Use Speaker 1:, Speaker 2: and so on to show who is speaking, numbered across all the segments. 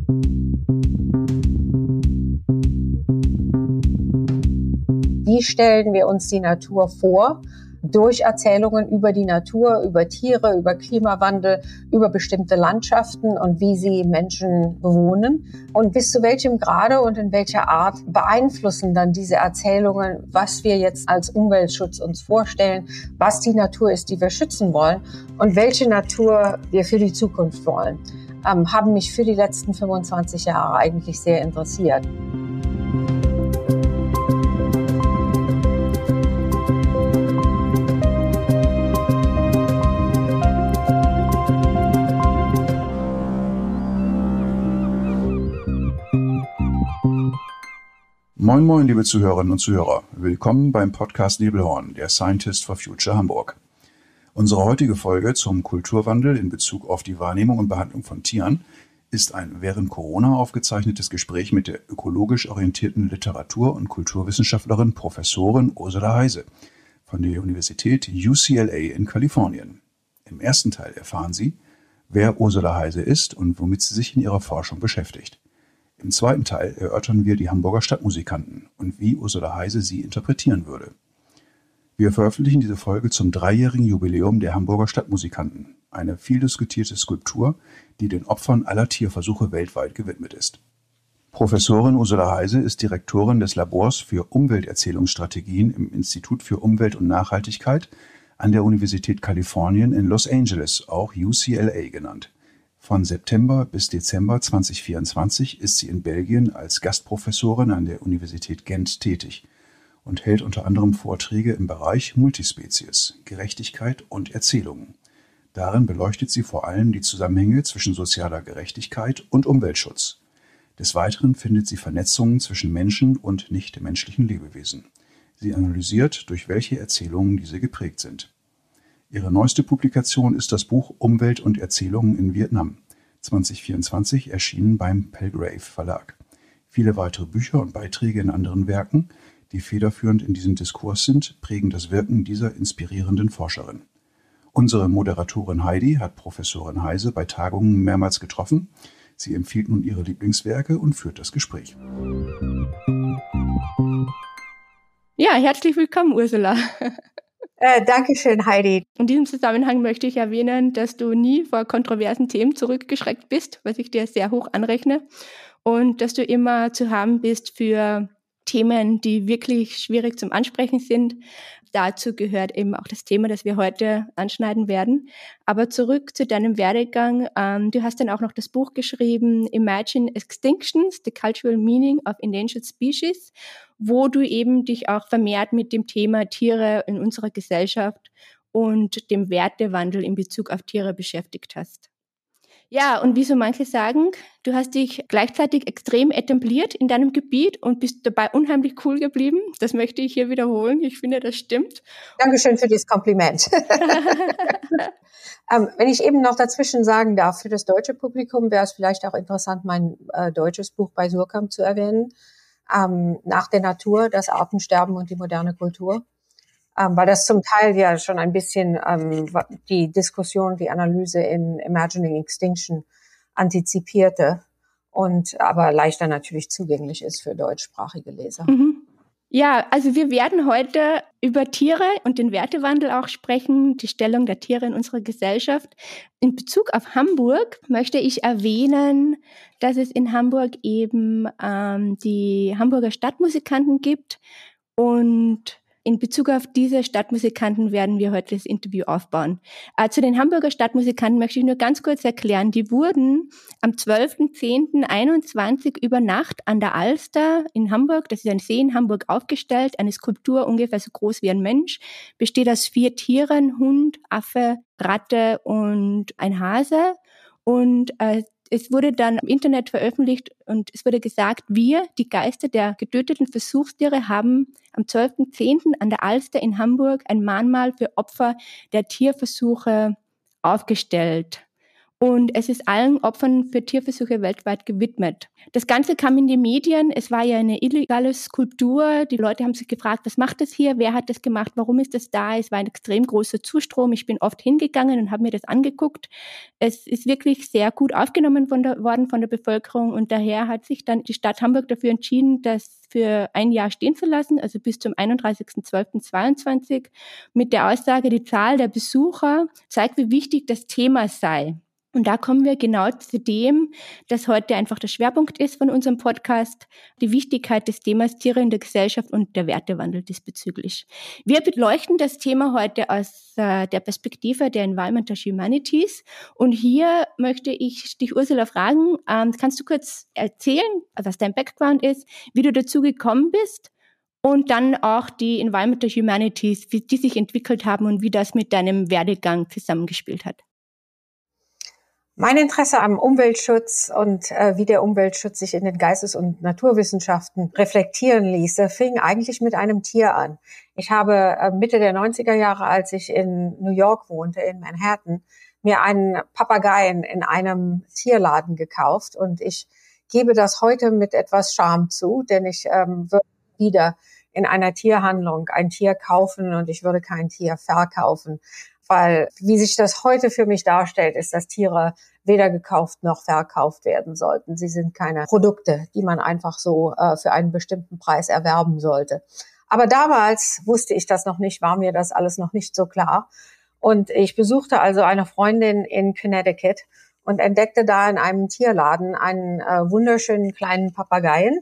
Speaker 1: Wie stellen wir uns die Natur vor? Durch Erzählungen über die Natur, über Tiere, über Klimawandel, über bestimmte Landschaften und wie sie Menschen bewohnen. Und bis zu welchem Grade und in welcher Art beeinflussen dann diese Erzählungen, was wir jetzt als Umweltschutz uns vorstellen, was die Natur ist, die wir schützen wollen und welche Natur wir für die Zukunft wollen, haben mich für die letzten 25 Jahre eigentlich sehr interessiert.
Speaker 2: Moin moin, liebe Zuhörerinnen und Zuhörer. Willkommen beim Podcast Nebelhorn, der Scientist for Future Hamburg. Unsere heutige Folge zum Kulturwandel in Bezug auf die Wahrnehmung und Behandlung von Tieren ist ein während Corona aufgezeichnetes Gespräch mit der ökologisch orientierten Literatur- und Kulturwissenschaftlerin Professorin Ursula Heise von der Universität UCLA in Kalifornien. Im ersten Teil erfahren Sie, wer Ursula Heise ist und womit sie sich in ihrer Forschung beschäftigt. Im zweiten Teil erörtern wir die Hamburger Stadtmusikanten und wie Ursula Heise sie interpretieren würde. Wir veröffentlichen diese Folge zum 3-jährigen Jubiläum der Hamburger Stadtmusikanten, eine viel diskutierte Skulptur, die den Opfern aller Tierversuche weltweit gewidmet ist. Professorin Ursula Heise ist Direktorin des Labors für Umwelterzählungsstrategien im Institut für Umwelt und Nachhaltigkeit an der Universität Kalifornien in Los Angeles, auch UCLA genannt. Von September bis Dezember 2024 ist sie in Belgien als Gastprofessorin an der Universität Gent tätig und hält unter anderem Vorträge im Bereich Multispezies, Gerechtigkeit und Erzählungen. Darin beleuchtet sie vor allem die Zusammenhänge zwischen sozialer Gerechtigkeit und Umweltschutz. Des Weiteren findet sie Vernetzungen zwischen Menschen und nichtmenschlichen Lebewesen. Sie analysiert, durch welche Erzählungen diese geprägt sind. Ihre neueste Publikation ist das Buch Umwelt und Erzählungen in Vietnam, 2024 erschienen beim Palgrave Verlag. Viele weitere Bücher und Beiträge in anderen Werken, die federführend in diesem Diskurs sind, prägen das Wirken dieser inspirierenden Forscherin. Unsere Moderatorin Heidi hat Professorin Heise bei Tagungen mehrmals getroffen. Sie empfiehlt nun ihre Lieblingswerke und führt das Gespräch.
Speaker 3: Ja, herzlich willkommen, Ursula.
Speaker 1: Dankeschön, Heidi.
Speaker 3: In diesem Zusammenhang möchte ich erwähnen, dass du nie vor kontroversen Themen zurückgeschreckt bist, was ich dir sehr hoch anrechne, und dass du immer zu haben bist für Themen, die wirklich schwierig zum Ansprechen sind. Dazu gehört eben auch das Thema, das wir heute anschneiden werden. Aber zurück zu deinem Werdegang. Du hast dann auch noch das Buch geschrieben, Imagine Extinctions, The Cultural Meaning of Endangered Species, wo du eben dich auch vermehrt mit dem Thema Tiere in unserer Gesellschaft und dem Wertewandel in Bezug auf Tiere beschäftigt hast. Ja, und wie so manche sagen, du hast dich gleichzeitig extrem etabliert in deinem Gebiet und bist dabei unheimlich cool geblieben. Das möchte ich hier wiederholen. Ich finde, das stimmt.
Speaker 1: Dankeschön für dieses Kompliment. Wenn ich eben noch dazwischen sagen darf, für das deutsche Publikum wäre es vielleicht auch interessant, mein deutsches Buch bei Suhrkamp zu erwähnen. Nach der Natur, das Artensterben und die moderne Kultur. Weil das zum Teil ja schon ein bisschen die Diskussion, die Analyse in Imagining Extinction antizipierte und aber leichter natürlich zugänglich ist für deutschsprachige Leser.
Speaker 3: Mhm. Ja, also wir werden heute über Tiere und den Wertewandel auch sprechen, die Stellung der Tiere in unserer Gesellschaft. In Bezug auf Hamburg möchte ich erwähnen, dass es in Hamburg eben die Hamburger Stadtmusikanten gibt, und in Bezug auf diese Stadtmusikanten werden wir heute das Interview aufbauen. Zu den Hamburger Stadtmusikanten möchte ich nur ganz kurz erklären. Die wurden am 12.10.21 über Nacht an der Alster in Hamburg, das ist ein See in Hamburg, aufgestellt. Eine Skulptur ungefähr so groß wie ein Mensch, besteht aus 4 Tieren, Hund, Affe, Ratte und ein Hase. Und es wurde dann im Internet veröffentlicht und es wurde gesagt, wir, die Geister der getöteten Versuchstiere, haben am 12.10. an der Alster in Hamburg ein Mahnmal für Opfer der Tierversuche aufgestellt. und es ist allen Opfern für Tierversuche weltweit gewidmet. Das Ganze kam in die Medien. Es war ja eine illegale Skulptur. Die Leute haben sich gefragt, was macht das hier? Wer hat das gemacht? Warum ist das da? Es war ein extrem großer Zustrom. Ich bin oft hingegangen und habe mir das angeguckt. Es ist wirklich sehr gut aufgenommen worden von der Bevölkerung und daher hat sich dann die Stadt Hamburg dafür entschieden, das für ein Jahr stehen zu lassen, also bis zum 31.12.22, mit der Aussage, die Zahl der Besucher zeigt, wie wichtig das Thema sei. Und da kommen wir genau zu dem, dass heute einfach der Schwerpunkt ist von unserem Podcast, die Wichtigkeit des Themas Tiere in der Gesellschaft und der Wertewandel diesbezüglich. Wir beleuchten das Thema heute aus der Perspektive der Environmental Humanities. Und hier möchte ich dich, Ursula, fragen, kannst du kurz erzählen, was dein Background ist, wie du dazu gekommen bist? Und dann auch die Environmental Humanities, wie die sich entwickelt haben und wie das mit deinem Werdegang zusammengespielt hat.
Speaker 1: Mein Interesse am Umweltschutz und wie der Umweltschutz sich in den Geistes- und Naturwissenschaften reflektieren ließe, fing eigentlich mit einem Tier an. Ich habe Mitte der 90er Jahre, als ich in New York wohnte, in Manhattan, mir einen Papageien in einem Tierladen gekauft. Und ich gebe das heute mit etwas Scham zu, denn ich würde wieder in einer Tierhandlung ein Tier kaufen und ich würde kein Tier verkaufen. Weil, wie sich das heute für mich darstellt, ist, dass Tiere weder gekauft noch verkauft werden sollten. Sie sind keine Produkte, die man einfach so für einen bestimmten Preis erwerben sollte. Aber damals wusste ich das noch nicht, war mir das alles noch nicht so klar. Und ich besuchte also eine Freundin in Connecticut und entdeckte da in einem Tierladen einen wunderschönen kleinen Papageien,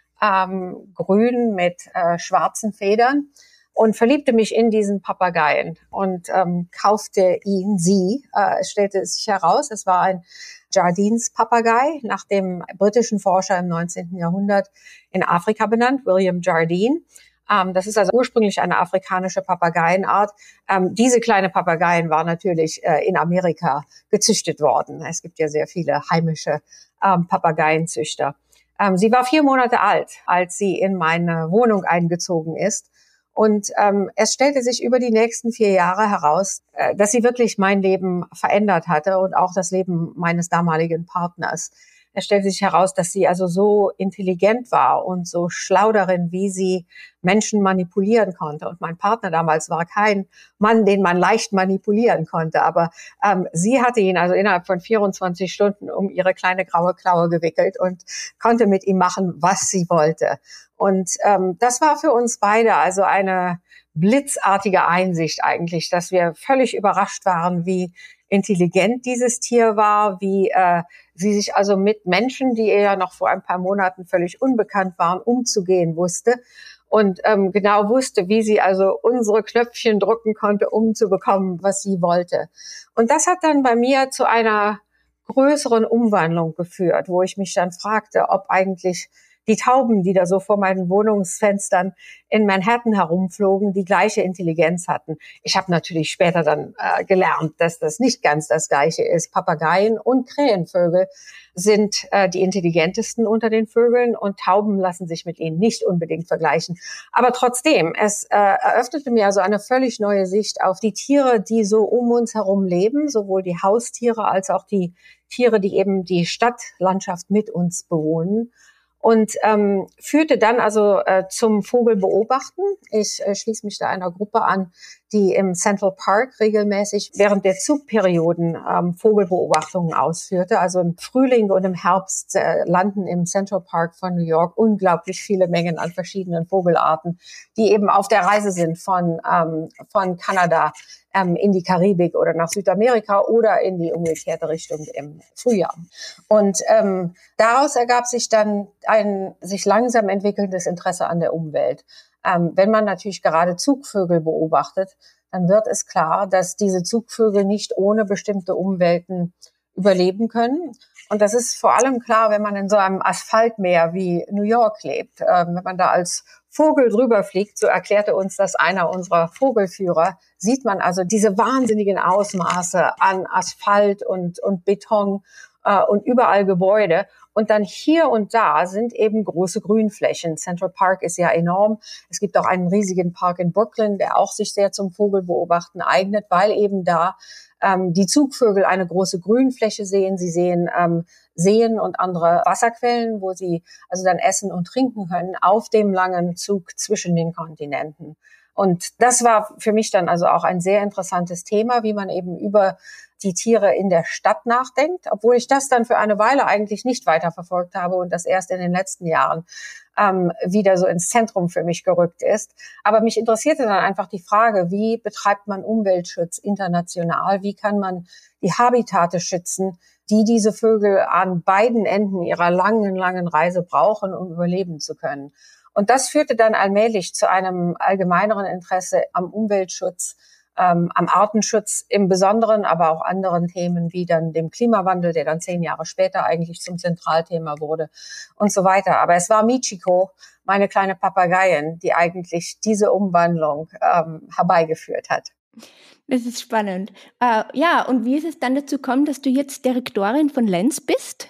Speaker 1: grün mit schwarzen Federn. Und verliebte mich in diesen Papageien und kaufte sie. Es stellte sich heraus, es war ein Jardines-Papagei, nach dem britischen Forscher im 19. Jahrhundert in Afrika benannt, William Jardine. Das ist also ursprünglich eine afrikanische Papageienart. Diese kleine Papageien war natürlich in Amerika gezüchtet worden. Es gibt ja sehr viele heimische Papageienzüchter. Sie war 4 Monate alt, als sie in meine Wohnung eingezogen ist. Und es stellte sich über die nächsten 4 Jahre heraus, dass sie wirklich mein Leben verändert hatte und auch das Leben meines damaligen Partners. Es stellte sich heraus, dass sie also so intelligent war und so schlau darin, wie sie Menschen manipulieren konnte. Und mein Partner damals war kein Mann, den man leicht manipulieren konnte. Aber sie hatte ihn also innerhalb von 24 Stunden um ihre kleine graue Klaue gewickelt und konnte mit ihm machen, was sie wollte. Und das war für uns beide also eine blitzartige Einsicht eigentlich, dass wir völlig überrascht waren, wie intelligent dieses Tier war, wie sie sich also mit Menschen, die ihr ja noch vor ein paar Monaten völlig unbekannt waren, umzugehen wusste und genau wusste, wie sie also unsere Knöpfchen drücken konnte, um zu bekommen, was sie wollte. Und das hat dann bei mir zu einer größeren Umwandlung geführt, wo ich mich dann fragte, ob eigentlich die Tauben, die da so vor meinen Wohnungsfenstern in Manhattan herumflogen, die gleiche Intelligenz hatten. Ich habe natürlich später dann gelernt, dass das nicht ganz das Gleiche ist. Papageien und Krähenvögel sind die intelligentesten unter den Vögeln und Tauben lassen sich mit ihnen nicht unbedingt vergleichen. Aber trotzdem, es eröffnete mir also eine völlig neue Sicht auf die Tiere, die so um uns herum leben, sowohl die Haustiere als auch die Tiere, die eben die Stadtlandschaft mit uns bewohnen. Und führte dann also zum Vogelbeobachten. Ich schließe mich da einer Gruppe an, die im Central Park regelmäßig während der Zugperioden Vogelbeobachtungen ausführte. Also im Frühling und im Herbst landen im Central Park von New York unglaublich viele Mengen an verschiedenen Vogelarten, die eben auf der Reise sind von Kanada in die Karibik oder nach Südamerika oder in die umgekehrte Richtung im Frühjahr. Und daraus ergab sich dann ein sich langsam entwickelndes Interesse an der Umwelt. Wenn man natürlich gerade Zugvögel beobachtet, dann wird es klar, dass diese Zugvögel nicht ohne bestimmte Umwelten überleben können. Und das ist vor allem klar, wenn man in so einem Asphaltmeer wie New York lebt. Wenn man da als Vogel drüber fliegt, so erklärte uns das einer unserer Vogelführer, sieht man also diese wahnsinnigen Ausmaße an Asphalt und Beton und überall Gebäude. Und dann hier und da sind eben große Grünflächen. Central Park ist ja enorm. Es gibt auch einen riesigen Park in Brooklyn, der auch sich sehr zum Vogelbeobachten eignet, weil eben da die Zugvögel eine große Grünfläche sehen. Sie sehen Seen und andere Wasserquellen, wo sie also dann essen und trinken können auf dem langen Zug zwischen den Kontinenten. Und das war für mich dann also auch ein sehr interessantes Thema, wie man eben über die Tiere in der Stadt nachdenkt, obwohl ich das dann für eine Weile eigentlich nicht weiterverfolgt habe und das erst in den letzten Jahren wieder so ins Zentrum für mich gerückt ist. Aber mich interessierte dann einfach die Frage, wie betreibt man Umweltschutz international? Wie kann man die Habitate schützen, die diese Vögel an beiden Enden ihrer langen Reise brauchen, um überleben zu können? Und das führte dann allmählich zu einem allgemeineren Interesse am Umweltschutz, am Artenschutz im Besonderen, aber auch anderen Themen wie dann dem Klimawandel, der dann 10 Jahre später eigentlich zum Zentralthema wurde und so weiter. Aber es war Michiko, meine kleine Papageien, die eigentlich diese Umwandlung herbeigeführt hat.
Speaker 3: Das ist spannend. Ja, und wie ist es dann dazu gekommen, dass du jetzt Direktorin von Lens bist?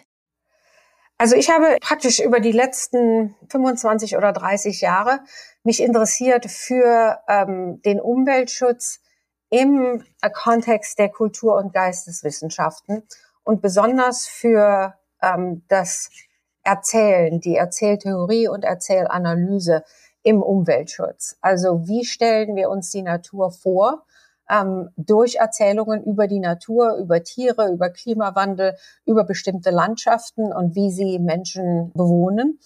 Speaker 1: Also ich habe praktisch über die letzten 25 oder 30 Jahre mich interessiert für den Umweltschutz im Kontext der Kultur- und Geisteswissenschaften und besonders für das Erzählen, die Erzähltheorie und Erzählanalyse im Umweltschutz. Also wie stellen wir uns die Natur vor? Durch Erzählungen über die Natur, über Tiere, über Klimawandel, über bestimmte Landschaften und wie sie Menschen bewohnen.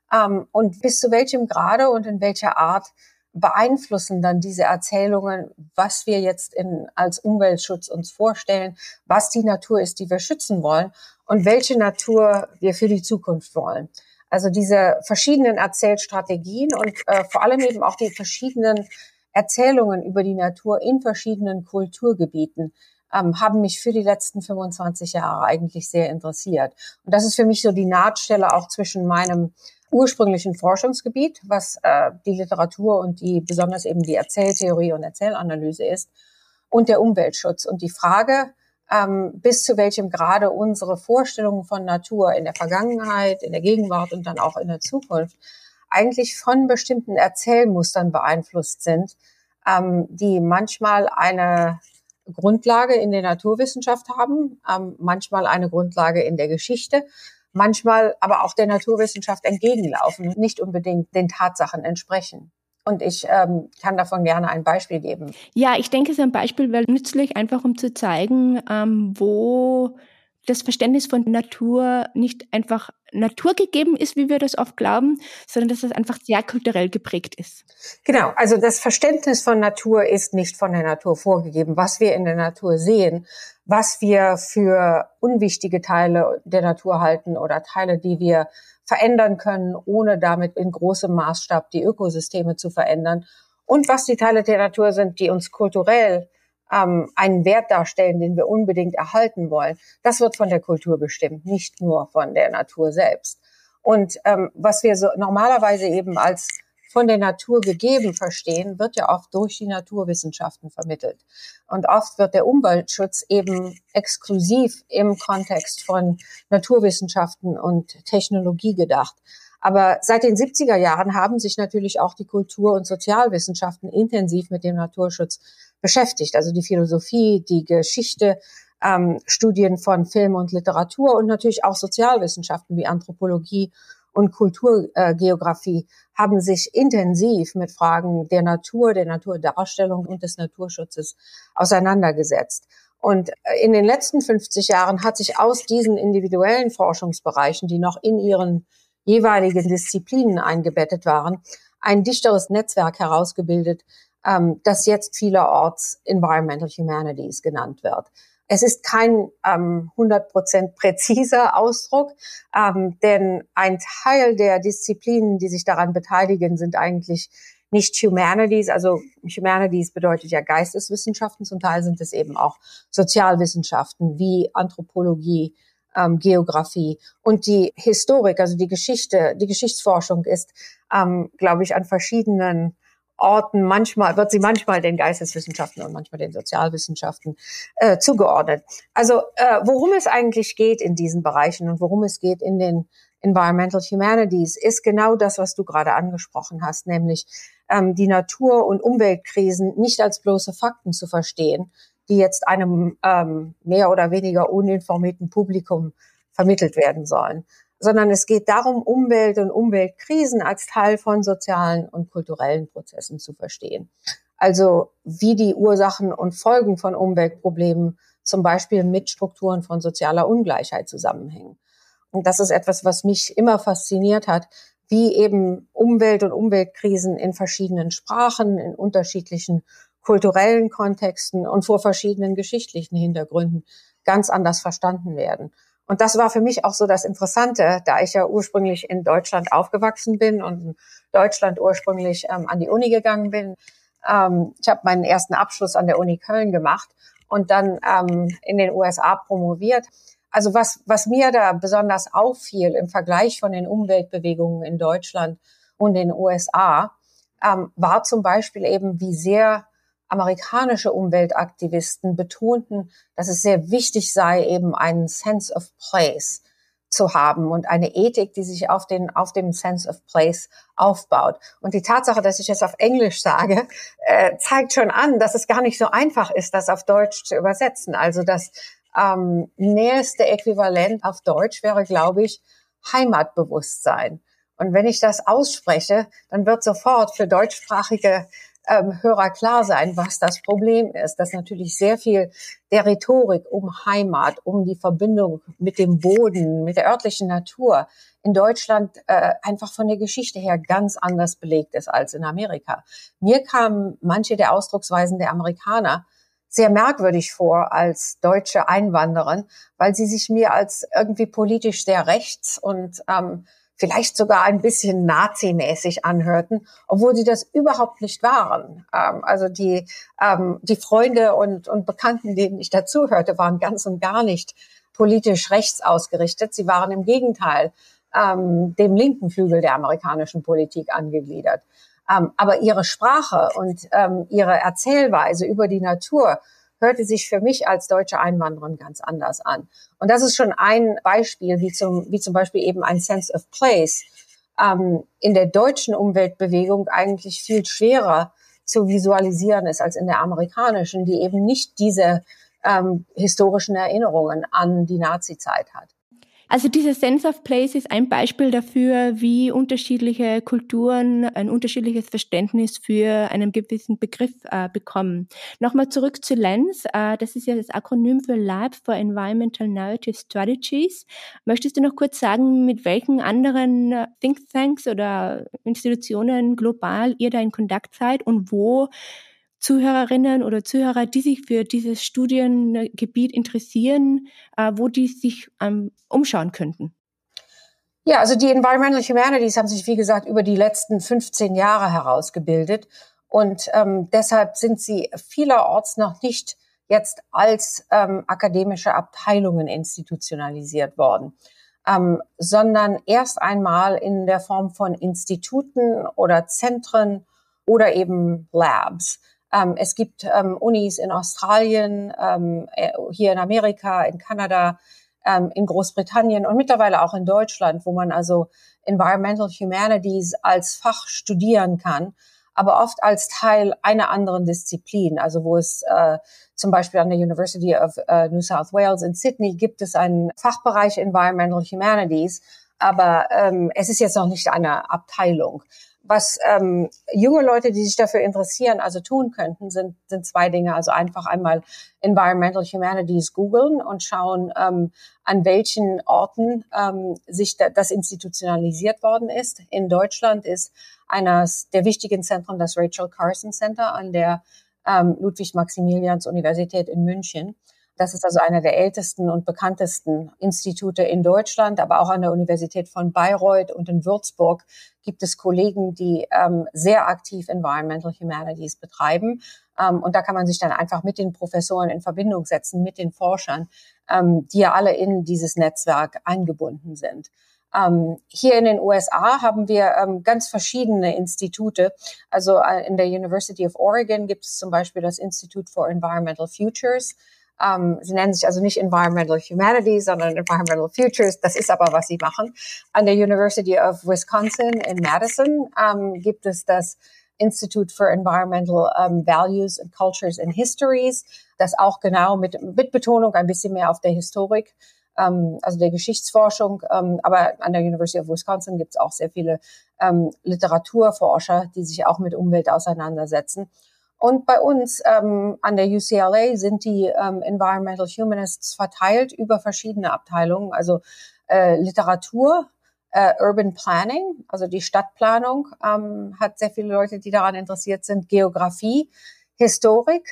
Speaker 1: Und bis zu welchem Grade und in welcher Art beeinflussen dann diese Erzählungen, was wir jetzt als Umweltschutz uns vorstellen, was die Natur ist, die wir schützen wollen und welche Natur wir für die Zukunft wollen. Also diese verschiedenen Erzählstrategien und vor allem eben auch die verschiedenen Erzählungen über die Natur in verschiedenen Kulturgebieten haben mich für die letzten 25 Jahre eigentlich sehr interessiert. Und das ist für mich so die Nahtstelle auch zwischen meinem ursprünglichen Forschungsgebiet, was die Literatur und besonders eben die Erzähltheorie und Erzählanalyse ist, und der Umweltschutz. Und die Frage, bis zu welchem Grade unsere Vorstellungen von Natur in der Vergangenheit, in der Gegenwart und dann auch in der Zukunft eigentlich von bestimmten Erzählmustern beeinflusst sind, die manchmal eine Grundlage in der Naturwissenschaft haben, manchmal eine Grundlage in der Geschichte, manchmal aber auch der Naturwissenschaft entgegenlaufen und nicht unbedingt den Tatsachen entsprechen. Und ich kann davon gerne ein Beispiel geben.
Speaker 3: Ja, ich denke, so ein Beispiel wäre nützlich, einfach um zu zeigen, wo das Verständnis von Natur nicht einfach naturgegeben ist, wie wir das oft glauben, sondern dass es einfach sehr kulturell geprägt ist.
Speaker 1: Genau, also das Verständnis von Natur ist nicht von der Natur vorgegeben. Was wir in der Natur sehen, was wir für unwichtige Teile der Natur halten oder Teile, die wir verändern können, ohne damit in großem Maßstab die Ökosysteme zu verändern. Und was die Teile der Natur sind, die uns kulturell einen Wert darstellen, den wir unbedingt erhalten wollen. Das wird von der Kultur bestimmt, nicht nur von der Natur selbst. Und was wir so normalerweise eben als von der Natur gegeben verstehen, wird ja oft durch die Naturwissenschaften vermittelt. Und oft wird der Umweltschutz eben exklusiv im Kontext von Naturwissenschaften und Technologie gedacht. Aber seit den 70er Jahren haben sich natürlich auch die Kultur- und Sozialwissenschaften intensiv mit dem Naturschutz beschäftigt. Also die Philosophie, die Geschichte, Studien von Film und Literatur und natürlich auch Sozialwissenschaften wie Anthropologie und Kulturgeografie haben sich intensiv mit Fragen der Natur, der Naturdarstellung und des Naturschutzes auseinandergesetzt. Und in den letzten 50 Jahren hat sich aus diesen individuellen Forschungsbereichen, die noch in ihren jeweiligen Disziplinen eingebettet waren, ein dichteres Netzwerk herausgebildet, das jetzt vielerorts Environmental Humanities genannt wird. Es ist kein 100% präziser Ausdruck, denn ein Teil der Disziplinen, die sich daran beteiligen, sind eigentlich nicht Humanities. Also Humanities bedeutet ja Geisteswissenschaften, zum Teil sind es eben auch Sozialwissenschaften wie Anthropologie, Geografie und die Historik, also die Geschichte, die Geschichtsforschung ist, glaube ich, an verschiedenen Orten wird sie manchmal den Geisteswissenschaften und manchmal den Sozialwissenschaften zugeordnet. Also worum es eigentlich geht in diesen Bereichen und worum es geht in den Environmental Humanities, ist genau das, was du gerade angesprochen hast, nämlich die Natur- und Umweltkrisen nicht als bloße Fakten zu verstehen, die jetzt einem mehr oder weniger uninformierten Publikum vermittelt werden sollen, sondern es geht darum, Umwelt und Umweltkrisen als Teil von sozialen und kulturellen Prozessen zu verstehen. Also wie die Ursachen und Folgen von Umweltproblemen zum Beispiel mit Strukturen von sozialer Ungleichheit zusammenhängen. Und das ist etwas, was mich immer fasziniert hat, wie eben Umwelt und Umweltkrisen in verschiedenen Sprachen, in unterschiedlichen kulturellen Kontexten und vor verschiedenen geschichtlichen Hintergründen ganz anders verstanden werden. Und das war für mich auch so das Interessante, da ich ja ursprünglich in Deutschland aufgewachsen bin und in Deutschland ursprünglich an die Uni gegangen bin. Ich habe meinen ersten Abschluss an der Uni Köln gemacht und dann in den USA promoviert. Also was mir da besonders auffiel im Vergleich von den Umweltbewegungen in Deutschland und den USA, war zum Beispiel eben, wie sehr amerikanische Umweltaktivisten betonten, dass es sehr wichtig sei, eben einen Sense of Place zu haben und eine Ethik, die sich auf dem Sense of Place aufbaut. Und die Tatsache, dass ich es auf Englisch sage, zeigt schon an, dass es gar nicht so einfach ist, das auf Deutsch zu übersetzen. Also das nächste Äquivalent auf Deutsch wäre, glaube ich, Heimatbewusstsein. Und wenn ich das ausspreche, dann wird sofort für deutschsprachige Hörer klar sein, was das Problem ist, dass natürlich sehr viel der Rhetorik um Heimat, um die Verbindung mit dem Boden, mit der örtlichen Natur in Deutschland einfach von der Geschichte her ganz anders belegt ist als in Amerika. Mir kamen manche der Ausdrucksweisen der Amerikaner sehr merkwürdig vor als deutsche Einwanderin, weil sie sich mir als irgendwie politisch sehr rechts und vielleicht sogar ein bisschen nazimäßig anhörten, obwohl sie das überhaupt nicht waren. Also die Freunde und Bekannten, denen ich dazuhörte, waren ganz und gar nicht politisch rechts ausgerichtet. Sie waren im Gegenteil dem linken Flügel der amerikanischen Politik angegliedert. Aber ihre Sprache und ihre Erzählweise über die Natur hörte sich für mich als deutsche Einwanderin ganz anders an. Und das ist schon ein Beispiel, wie zum Beispiel eben ein Sense of Place in der deutschen Umweltbewegung eigentlich viel schwerer zu visualisieren ist als in der amerikanischen, die eben nicht diese historischen Erinnerungen an die Nazi-Zeit hat.
Speaker 3: Also dieser Sense of Place ist ein Beispiel dafür, wie unterschiedliche Kulturen ein unterschiedliches Verständnis für einen gewissen Begriff bekommen. Nochmal zurück zu LENS. Das ist ja das Akronym für Lab for Environmental Narrative Strategies. Möchtest du noch kurz sagen, mit welchen anderen Thinktanks oder Institutionen global ihr da in Kontakt seid und wo Zuhörerinnen oder Zuhörer, die sich für dieses Studiengebiet interessieren, wo die sich umschauen könnten?
Speaker 1: Ja, also die Environmental Humanities haben sich, wie gesagt, über die letzten 15 Jahre herausgebildet. Und deshalb sind sie vielerorts noch nicht jetzt als akademische Abteilungen institutionalisiert worden, sondern erst einmal in der Form von Instituten oder Zentren oder eben Labs. Es gibt Unis in Australien, hier in Amerika, in Kanada, in Großbritannien und mittlerweile auch in Deutschland, wo man also Environmental Humanities als Fach studieren kann, aber oft als Teil einer anderen Disziplin. Also wo es zum Beispiel an der University of New South Wales in Sydney gibt es einen Fachbereich Environmental Humanities, aber es ist jetzt noch nicht eine Abteilung. Was junge Leute, die sich dafür interessieren, also tun könnten, sind zwei Dinge. Also einfach einmal Environmental Humanities googeln und schauen, an welchen Orten sich das institutionalisiert worden ist. In Deutschland ist eines der wichtigen Zentren das Rachel Carson Center an der Ludwig-Maximilians-Universität in München. Das ist also einer der ältesten und bekanntesten Institute in Deutschland, aber auch an der Universität von Bayreuth und in Würzburg gibt es Kollegen, die sehr aktiv Environmental Humanities betreiben. Und da kann man sich dann einfach mit den Professoren in Verbindung setzen, mit den Forschern, die ja alle in dieses Netzwerk eingebunden sind. Hier in den USA haben wir ganz verschiedene Institute. Also in der University of Oregon gibt es zum Beispiel das Institute for Environmental Futures. Sie nennen sich also nicht Environmental Humanities, sondern Environmental Futures. Das ist aber, was sie machen. An der University of Wisconsin in Madison gibt es das Institute for Environmental Values and Cultures and Histories. das auch genau mit Betonung ein bisschen mehr auf der Historik, also der Geschichtsforschung. Aber an der University of Wisconsin gibt es auch sehr viele Literaturforscher, die sich auch mit Umwelt auseinandersetzen. Und bei uns an der UCLA sind die Environmental Humanists verteilt über verschiedene Abteilungen, also Literatur, Urban Planning, also die Stadtplanung hat sehr viele Leute, die daran interessiert sind, Geografie, Historik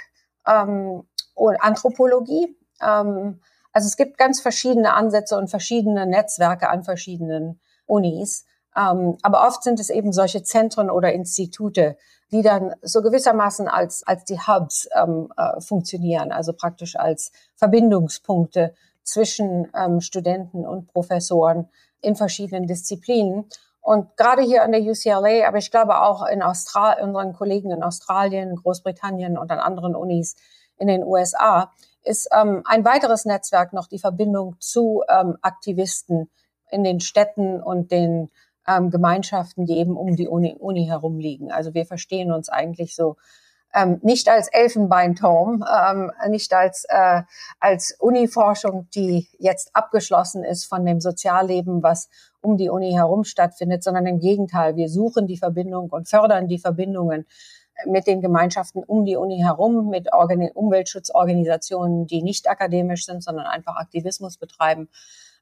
Speaker 1: und Anthropologie. Also es gibt ganz verschiedene Ansätze und verschiedene Netzwerke an verschiedenen Unis. Aber oft sind es eben solche Zentren oder Institute, die dann so gewissermaßen als die Hubs funktionieren, also praktisch als Verbindungspunkte zwischen Studenten und Professoren in verschiedenen Disziplinen. Und gerade hier an der UCLA, aber ich glaube auch in unseren Kollegen in Australien, Großbritannien und an anderen Unis in den USA, ist ein weiteres Netzwerk noch die Verbindung zu Aktivisten in den Städten und den Gemeinschaften, die eben um die Uni herum liegen. Also wir verstehen uns eigentlich so nicht als Elfenbeinturm, nicht als Uniforschung, die jetzt abgeschlossen ist von dem Sozialleben, was um die Uni herum stattfindet, sondern im Gegenteil, wir suchen die Verbindung und fördern die Verbindungen mit den Gemeinschaften um die Uni herum, mit Umweltschutzorganisationen, die nicht akademisch sind, sondern einfach Aktivismus betreiben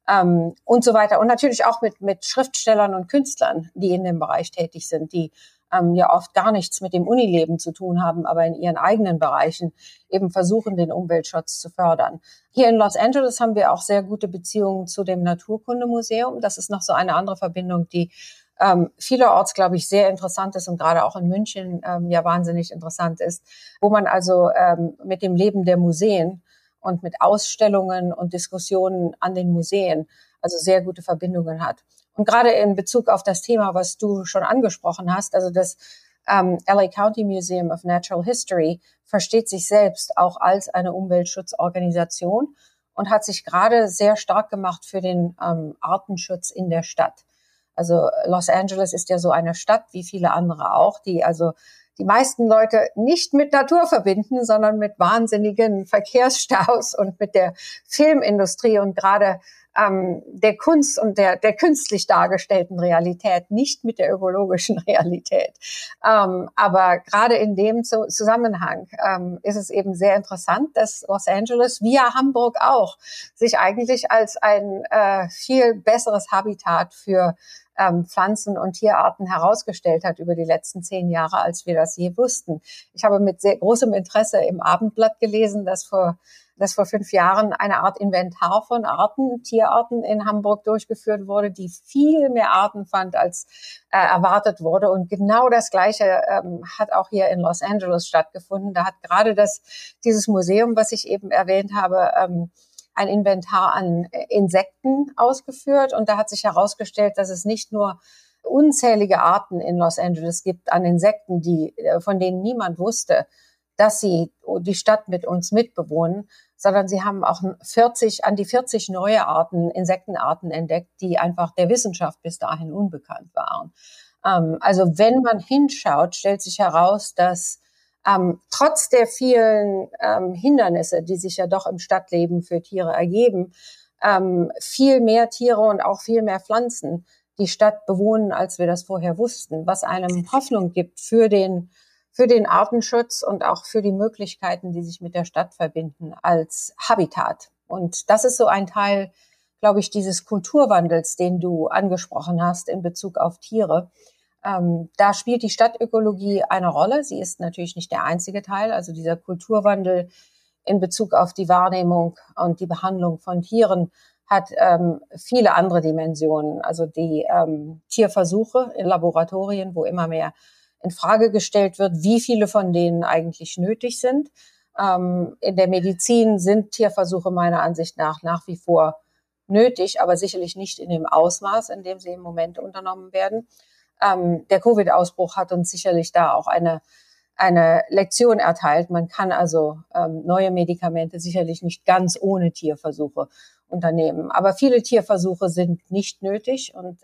Speaker 1: und so weiter. Und natürlich auch mit Schriftstellern und Künstlern, die in dem Bereich tätig sind, die ja oft gar nichts mit dem Unileben zu tun haben, aber in ihren eigenen Bereichen eben versuchen, den Umweltschutz zu fördern. Hier in Los Angeles haben wir auch sehr gute Beziehungen zu dem Naturkundemuseum. Das ist noch so eine andere Verbindung, die vielerorts, glaube ich, sehr interessant ist und gerade auch in München ja wahnsinnig interessant ist, wo man also mit dem Leben der Museen und mit Ausstellungen und Diskussionen an den Museen also sehr gute Verbindungen hat. Und gerade in Bezug auf das Thema, was du schon angesprochen hast, also das LA County Museum of Natural History versteht sich selbst auch als eine Umweltschutzorganisation und hat sich gerade sehr stark gemacht für den Artenschutz in der Stadt. Also Los Angeles ist ja so eine Stadt wie viele andere auch, die also die meisten Leute nicht mit Natur verbinden, sondern mit wahnsinnigen Verkehrsstaus und mit der Filmindustrie und gerade der Kunst und der künstlich dargestellten Realität, nicht mit der ökologischen Realität. Aber gerade in dem Zusammenhang ist es eben sehr interessant, dass Los Angeles, wie ja Hamburg auch, sich eigentlich als ein viel besseres Habitat für Pflanzen- und Tierarten herausgestellt hat über die letzten 10 Jahre, als wir das je wussten. Ich habe mit sehr großem Interesse im Abendblatt gelesen, dass vor 5 Jahren eine Art Inventar von Arten, Tierarten in Hamburg durchgeführt wurde, die viel mehr Arten fand, als erwartet wurde. Und genau das Gleiche hat auch hier in Los Angeles stattgefunden. Da hat gerade dieses Museum, was ich eben erwähnt habe, ein Inventar an Insekten ausgeführt. Und da hat sich herausgestellt, dass es nicht nur unzählige Arten in Los Angeles gibt an Insekten, von denen niemand wusste, dass sie die Stadt mit uns mitbewohnen, sondern sie haben auch 40 neue Insektenarten entdeckt, die einfach der Wissenschaft bis dahin unbekannt waren. Also wenn man hinschaut, stellt sich heraus, dass trotz der vielen Hindernisse, die sich ja doch im Stadtleben für Tiere ergeben, viel mehr Tiere und auch viel mehr Pflanzen die Stadt bewohnen, als wir das vorher wussten, was einem Hoffnung gibt für den Artenschutz und auch für die Möglichkeiten, die sich mit der Stadt verbinden als Habitat. Und das ist so ein Teil, glaube ich, dieses Kulturwandels, den du angesprochen hast in Bezug auf Tiere. Da spielt die Stadtökologie eine Rolle. Sie ist natürlich nicht der einzige Teil. Also dieser Kulturwandel in Bezug auf die Wahrnehmung und die Behandlung von Tieren hat viele andere Dimensionen. Also die Tierversuche in Laboratorien, wo immer mehr in Frage gestellt wird, wie viele von denen eigentlich nötig sind. In der Medizin sind Tierversuche meiner Ansicht nach wie vor nötig, aber sicherlich nicht in dem Ausmaß, in dem sie im Moment unternommen werden. Der Covid-Ausbruch hat uns sicherlich da auch eine Lektion erteilt. Man kann also neue Medikamente sicherlich nicht ganz ohne Tierversuche unternehmen. Aber viele Tierversuche sind nicht nötig und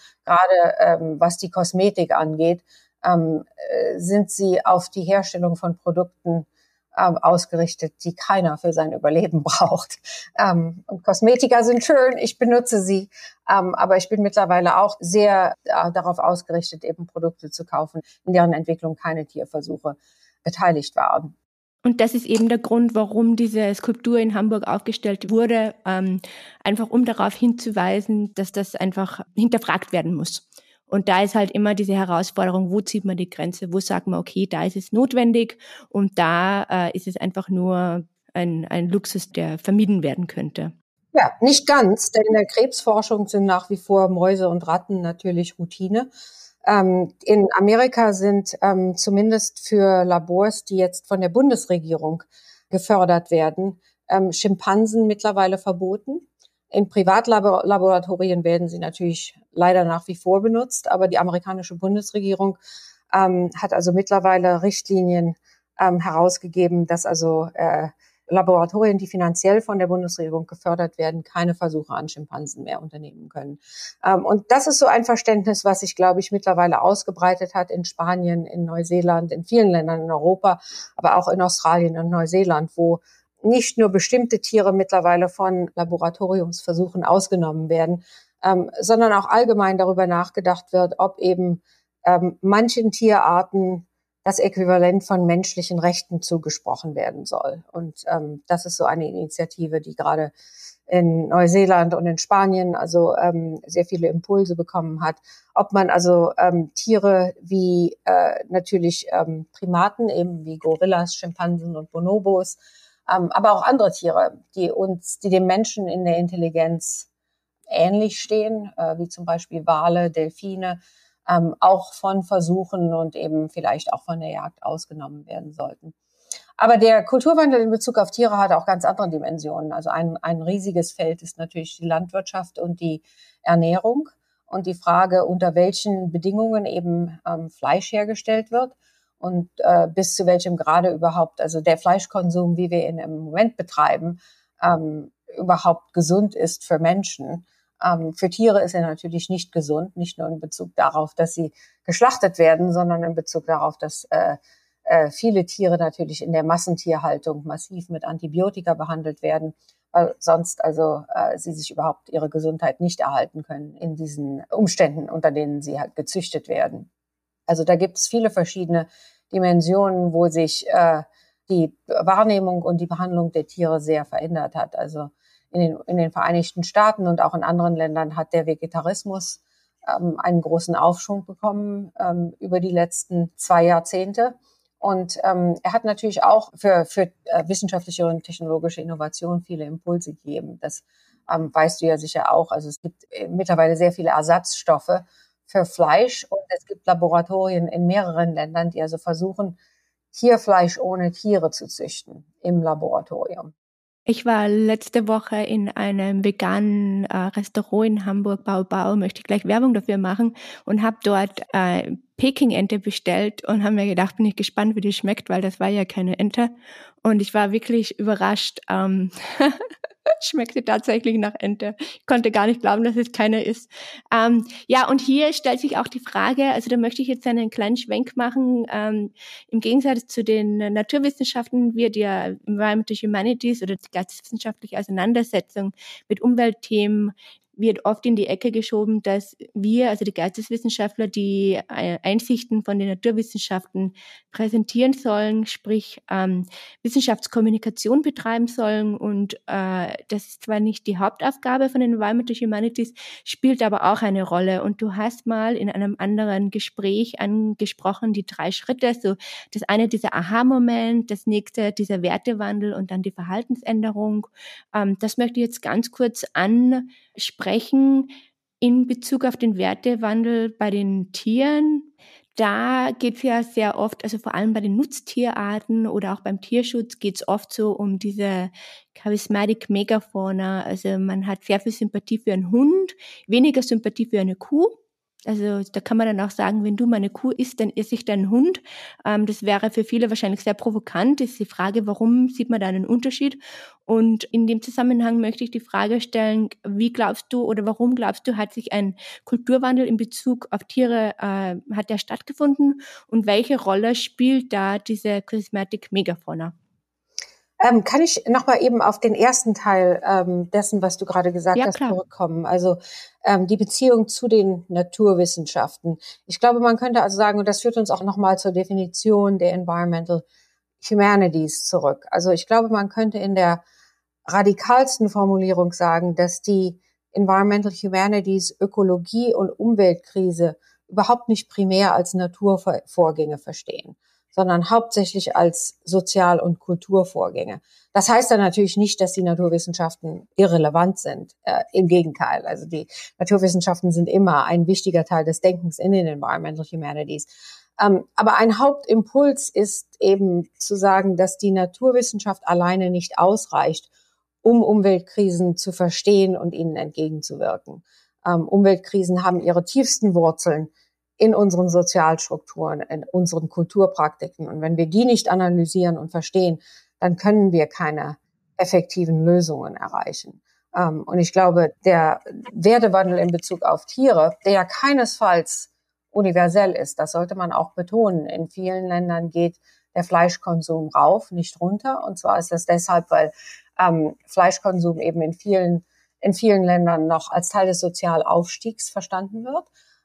Speaker 1: gerade was die Kosmetik angeht, sind sie auf die Herstellung von Produkten ausgerichtet, die keiner für sein Überleben braucht. Und Kosmetika sind schön, ich benutze sie, aber ich bin mittlerweile auch sehr darauf ausgerichtet, eben Produkte zu kaufen, in deren Entwicklung keine Tierversuche beteiligt waren.
Speaker 3: Und das ist eben der Grund, warum diese Skulptur in Hamburg aufgestellt wurde, einfach um darauf hinzuweisen, dass das einfach hinterfragt werden muss. Und da ist halt immer diese Herausforderung, wo zieht man die Grenze, wo sagt man, okay, da ist es notwendig und da ist es einfach nur ein Luxus, der vermieden werden könnte.
Speaker 1: Ja, nicht ganz, denn in der Krebsforschung sind nach wie vor Mäuse und Ratten natürlich Routine. In Amerika sind zumindest für Labors, die jetzt von der Bundesregierung gefördert werden, Schimpansen mittlerweile verboten. In Privatlaboratorien werden sie natürlich leider nach wie vor benutzt, aber die amerikanische Bundesregierung hat also mittlerweile Richtlinien herausgegeben, dass also Laboratorien, die finanziell von der Bundesregierung gefördert werden, keine Versuche an Schimpansen mehr unternehmen können. Und das ist so ein Verständnis, was sich, glaube ich, mittlerweile ausgebreitet hat in Spanien, in Neuseeland, in vielen Ländern in Europa, aber auch in Australien und Neuseeland, wo nicht nur bestimmte Tiere mittlerweile von Laboratoriumsversuchen ausgenommen werden, sondern auch allgemein darüber nachgedacht wird, ob eben manchen Tierarten das Äquivalent von menschlichen Rechten zugesprochen werden soll. Und das ist so eine Initiative, die gerade in Neuseeland und in Spanien also sehr viele Impulse bekommen hat. Ob man also Tiere wie natürlich Primaten, eben wie Gorillas, Schimpansen und Bonobos, aber auch andere Tiere, die dem Menschen in der Intelligenz ähnlich stehen, wie zum Beispiel Wale, Delfine, auch von Versuchen und eben vielleicht auch von der Jagd ausgenommen werden sollten. Aber der Kulturwandel in Bezug auf Tiere hat auch ganz andere Dimensionen. Also ein riesiges Feld ist natürlich die Landwirtschaft und die Ernährung und die Frage, unter welchen Bedingungen eben Fleisch hergestellt wird. Und bis zu welchem Grade überhaupt, also der Fleischkonsum, wie wir ihn im Moment betreiben, überhaupt gesund ist für Menschen. Für Tiere ist er natürlich nicht gesund, nicht nur in Bezug darauf, dass sie geschlachtet werden, sondern in Bezug darauf, dass viele Tiere natürlich in der Massentierhaltung massiv mit Antibiotika behandelt werden, weil sonst also sie sich überhaupt ihre Gesundheit nicht erhalten können in diesen Umständen, unter denen sie halt gezüchtet werden. Also da gibt es viele verschiedene Dimensionen, wo sich die Wahrnehmung und die Behandlung der Tiere sehr verändert hat. Also in den Vereinigten Staaten und auch in anderen Ländern hat der Vegetarismus einen großen Aufschwung bekommen über die letzten 2 Jahrzehnte. Und er hat natürlich auch für wissenschaftliche und technologische Innovation viele Impulse gegeben. Das weißt du ja sicher auch. Also es gibt mittlerweile sehr viele Ersatzstoffe für Fleisch und es gibt Laboratorien in mehreren Ländern, die also versuchen, Tierfleisch ohne Tiere zu züchten im Laboratorium.
Speaker 3: Ich war letzte Woche in einem veganen Restaurant in Hamburg, Bau, möchte ich gleich Werbung dafür machen, und habe dort Peking-Ente bestellt und habe mir gedacht, bin ich gespannt, wie die schmeckt, weil das war ja keine Ente. Und ich war wirklich überrascht. Schmeckte tatsächlich nach Ente. Ich konnte gar nicht glauben, dass es keine ist. Ja, und hier stellt sich auch die Frage, also da möchte ich jetzt einen kleinen Schwenk machen. Im Gegensatz zu den Naturwissenschaften wird ja Environmental Humanities oder die geisteswissenschaftliche Auseinandersetzung mit Umweltthemen wird oft in die Ecke geschoben, dass wir, also die Geisteswissenschaftler, die Einsichten von den Naturwissenschaften präsentieren sollen, sprich Wissenschaftskommunikation betreiben sollen. Und das ist zwar nicht die Hauptaufgabe von den Environmental Humanities, spielt aber auch eine Rolle. Und du hast mal in einem anderen Gespräch angesprochen, die 3 Schritte. So das eine, dieser Aha-Moment, das nächste, dieser Wertewandel und dann die Verhaltensänderung. Das möchte ich jetzt ganz kurz ansprechen in Bezug auf den Wertewandel bei den Tieren. Da geht es ja sehr oft, also vor allem bei den Nutztierarten oder auch beim Tierschutz geht es oft so um diese Charismatic Megafauna. Also man hat sehr viel Sympathie für einen Hund, weniger Sympathie für eine Kuh. Also da kann man dann auch sagen, wenn du meine Kuh isst, dann esse ich deinen Hund. Das wäre für viele wahrscheinlich sehr provokant. Das ist die Frage, warum sieht man da einen Unterschied? Und in dem Zusammenhang möchte ich die Frage stellen, wie glaubst du oder warum glaubst du, hat sich ein Kulturwandel in Bezug auf Tiere, hat der stattgefunden? Und welche Rolle spielt da diese Charismatic Megafauna?
Speaker 1: Kann ich noch mal eben auf den ersten Teil dessen, was du gerade gesagt hast,
Speaker 3: Klar.
Speaker 1: zurückkommen? Also die Beziehung zu den Naturwissenschaften. Ich glaube, man könnte also sagen, und das führt uns auch noch mal zur Definition der Environmental Humanities zurück. Also ich glaube, man könnte in der radikalsten Formulierung sagen, dass die Environmental Humanities Ökologie und Umweltkrise überhaupt nicht primär als Naturvorgänge verstehen, sondern hauptsächlich als Sozial- und Kulturvorgänge. Das heißt dann natürlich nicht, dass die Naturwissenschaften irrelevant sind. Im Gegenteil. Also die Naturwissenschaften sind immer ein wichtiger Teil des Denkens in den Environmental Humanities. Aber ein Hauptimpuls ist eben zu sagen, dass die Naturwissenschaft alleine nicht ausreicht, um Umweltkrisen zu verstehen und ihnen entgegenzuwirken. Umweltkrisen haben ihre tiefsten Wurzeln in unseren Sozialstrukturen, in unseren Kulturpraktiken. Und wenn wir die nicht analysieren und verstehen, dann können wir keine effektiven Lösungen erreichen. Und ich glaube, der Wertewandel in Bezug auf Tiere, der ja keinesfalls universell ist, das sollte man auch betonen. In vielen Ländern geht der Fleischkonsum rauf, nicht runter. Und zwar ist das deshalb, weil Fleischkonsum eben in vielen Ländern noch als Teil des Sozialaufstiegs verstanden wird.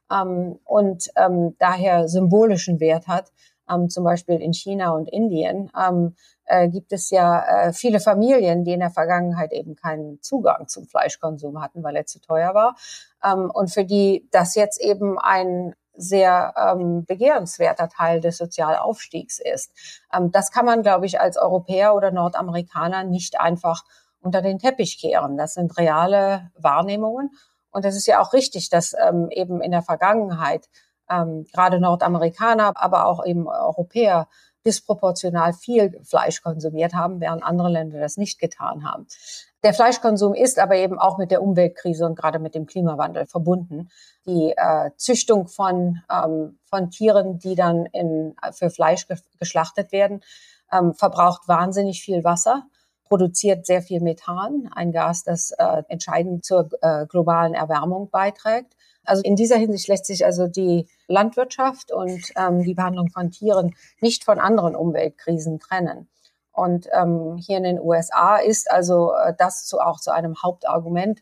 Speaker 1: Und daher symbolischen Wert hat. Zum Beispiel in China und Indien gibt es ja viele Familien, die in der Vergangenheit eben keinen Zugang zum Fleischkonsum hatten, weil er zu teuer war. Und für die das jetzt eben ein sehr begehrenswerter Teil des Sozialaufstiegs ist. Das kann man, glaube ich, als Europäer oder Nordamerikaner nicht einfach unter den Teppich kehren. Das sind reale Wahrnehmungen. Und es ist ja auch richtig, dass eben in der Vergangenheit gerade Nordamerikaner, aber auch eben Europäer disproportional viel Fleisch konsumiert haben, während andere Länder das nicht getan haben. Der Fleischkonsum ist aber eben auch mit der Umweltkrise und gerade mit dem Klimawandel verbunden. Die Züchtung von Tieren, die dann für Fleisch geschlachtet werden, verbraucht wahnsinnig viel Wasser, produziert sehr viel Methan, ein Gas, das entscheidend zur globalen Erwärmung beiträgt. Also in dieser Hinsicht lässt sich also die Landwirtschaft und die Behandlung von Tieren nicht von anderen Umweltkrisen trennen. Und hier in den USA ist also das auch zu einem Hauptargument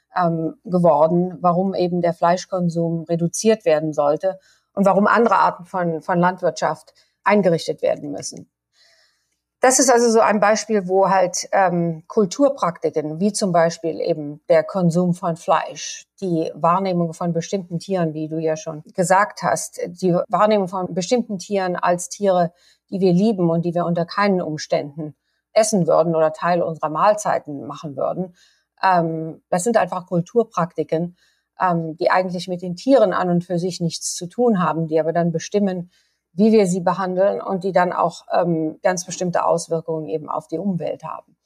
Speaker 1: geworden, warum eben der Fleischkonsum reduziert werden sollte und warum andere Arten von Landwirtschaft eingerichtet werden müssen. Das ist also so ein Beispiel, wo halt Kulturpraktiken, wie zum Beispiel eben der Konsum von Fleisch, die Wahrnehmung von bestimmten Tieren, wie du ja schon gesagt hast, die Wahrnehmung von bestimmten Tieren als Tiere, die wir lieben und die wir unter keinen Umständen essen würden oder Teil unserer Mahlzeiten machen würden. Das sind einfach Kulturpraktiken, die eigentlich mit den Tieren an und für sich nichts zu tun haben, die aber dann bestimmen, wie wir sie behandeln und die dann auch ganz bestimmte Auswirkungen eben auf die Umwelt haben.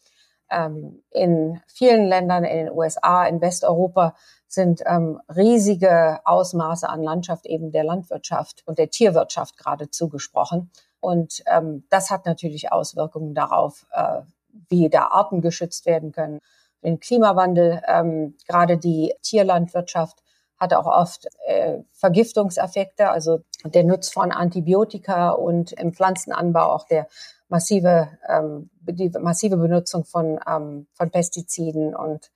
Speaker 1: In vielen Ländern, in den USA, in Westeuropa sind riesige Ausmaße an Landschaft eben der Landwirtschaft und der Tierwirtschaft gerade zugesprochen. Und das hat natürlich Auswirkungen darauf, wie da Arten geschützt werden können. Den Klimawandel, gerade die Tierlandwirtschaft hat auch oft Vergiftungseffekte, also der Nutz von Antibiotika und im Pflanzenanbau auch die massive Benutzung von Pestiziden und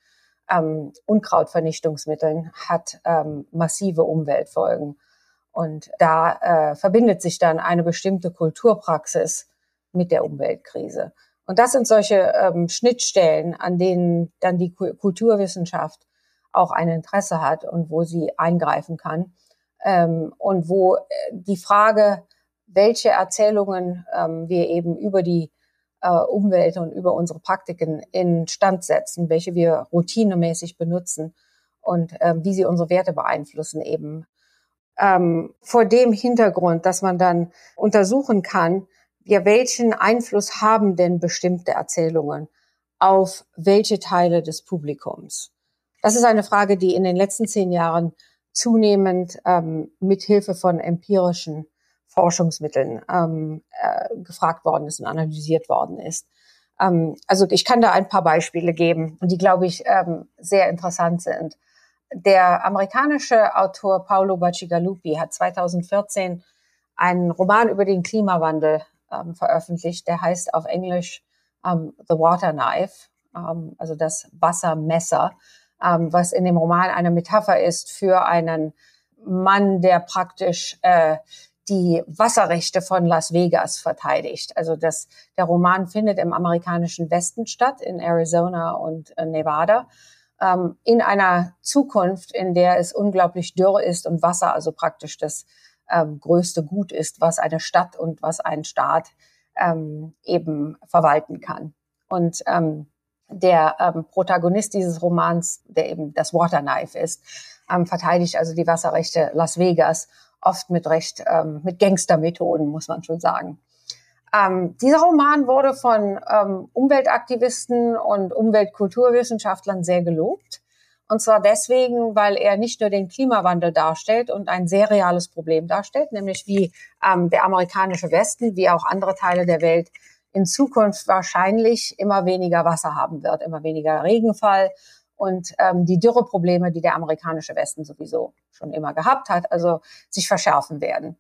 Speaker 1: Unkrautvernichtungsmitteln hat massive Umweltfolgen. Und da verbindet sich dann eine bestimmte Kulturpraxis mit der Umweltkrise. Und das sind solche Schnittstellen, an denen dann die Kulturwissenschaft auch ein Interesse hat und wo sie eingreifen kann. Und wo die Frage, welche Erzählungen wir eben über die Umwelt und über unsere Praktiken instand setzen, welche wir routinemäßig benutzen und wie sie unsere Werte beeinflussen eben. Vor dem Hintergrund, dass man dann untersuchen kann, ja, welchen Einfluss haben denn bestimmte Erzählungen auf welche Teile des Publikums? Das ist eine Frage, die in den letzten 10 Jahren zunehmend mit Hilfe von empirischen Forschungsmitteln gefragt worden ist und analysiert worden ist. Also ich kann da ein paar Beispiele geben, die, glaube ich, sehr interessant sind. Der amerikanische Autor Paolo Bacigalupi hat 2014 einen Roman über den Klimawandel veröffentlicht, der heißt auf Englisch The Water Knife, also das Wassermesser, was in dem Roman eine Metapher ist für einen Mann, der praktisch die Wasserrechte von Las Vegas verteidigt. Also der Roman findet im amerikanischen Westen statt, in Arizona und Nevada, in einer Zukunft, in der es unglaublich dürr ist und Wasser also praktisch das größte Gut ist, was eine Stadt und was ein Staat eben verwalten kann. Und der Protagonist dieses Romans, der eben das Water Knife ist, verteidigt also die Wasserrechte Las Vegas, oft mit Gangstermethoden, muss man schon sagen. Dieser Roman wurde von Umweltaktivisten und Umweltkulturwissenschaftlern sehr gelobt. Und zwar deswegen, weil er nicht nur den Klimawandel darstellt und ein sehr reales Problem darstellt, nämlich wie der amerikanische Westen, wie auch andere Teile der Welt in Zukunft wahrscheinlich immer weniger Wasser haben wird, immer weniger Regenfall und die Dürreprobleme, die der amerikanische Westen sowieso schon immer gehabt hat, also sich verschärfen werden.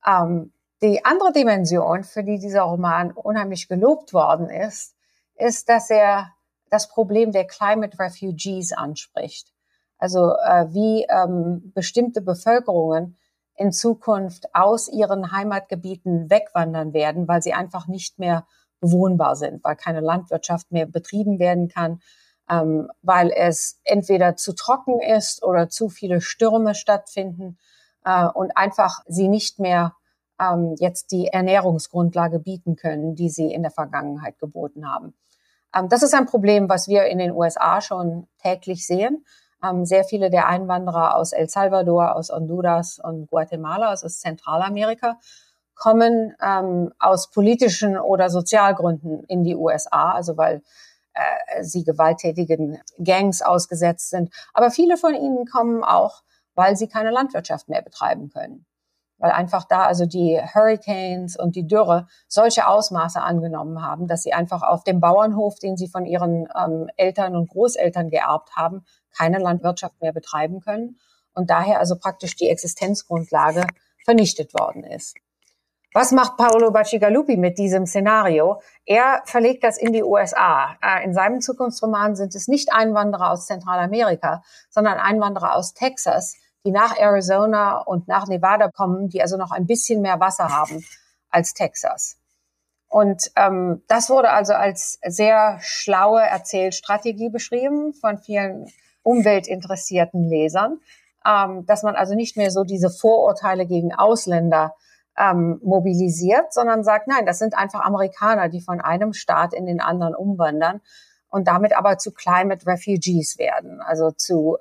Speaker 1: Die andere Dimension, für die dieser Roman unheimlich gelobt worden ist, dass er das Problem der Climate Refugees anspricht. Also wie bestimmte Bevölkerungen in Zukunft aus ihren Heimatgebieten wegwandern werden, weil sie einfach nicht mehr bewohnbar sind, weil keine Landwirtschaft mehr betrieben werden kann, weil es entweder zu trocken ist oder zu viele Stürme stattfinden und einfach sie nicht mehr jetzt die Ernährungsgrundlage bieten können, die sie in der Vergangenheit geboten haben. Das ist ein Problem, was wir in den USA schon täglich sehen. Sehr viele der Einwanderer aus El Salvador, aus Honduras und Guatemala, also aus Zentralamerika, kommen aus politischen oder Sozialgründen in die USA, also weil sie gewalttätigen Gangs ausgesetzt sind. Aber viele von ihnen kommen auch, weil sie keine Landwirtschaft mehr betreiben können. Weil einfach da also die Hurricanes und die Dürre solche Ausmaße angenommen haben, dass sie einfach auf dem Bauernhof, den sie von ihren Eltern und Großeltern geerbt haben, keine Landwirtschaft mehr betreiben können und daher also praktisch die Existenzgrundlage vernichtet worden ist. Was macht Paolo Bacigalupi mit diesem Szenario? Er verlegt das in die USA. In seinem Zukunftsroman sind es nicht Einwanderer aus Zentralamerika, sondern Einwanderer aus Texas, die nach Arizona und nach Nevada kommen, die also noch ein bisschen mehr Wasser haben als Texas. Und das wurde also als sehr schlaue Erzählstrategie beschrieben von vielen umweltinteressierten Lesern, dass man also nicht mehr so diese Vorurteile gegen Ausländer mobilisiert, sondern sagt, nein, das sind einfach Amerikaner, die von einem Staat in den anderen umwandern und damit aber zu Climate Refugees werden, also zu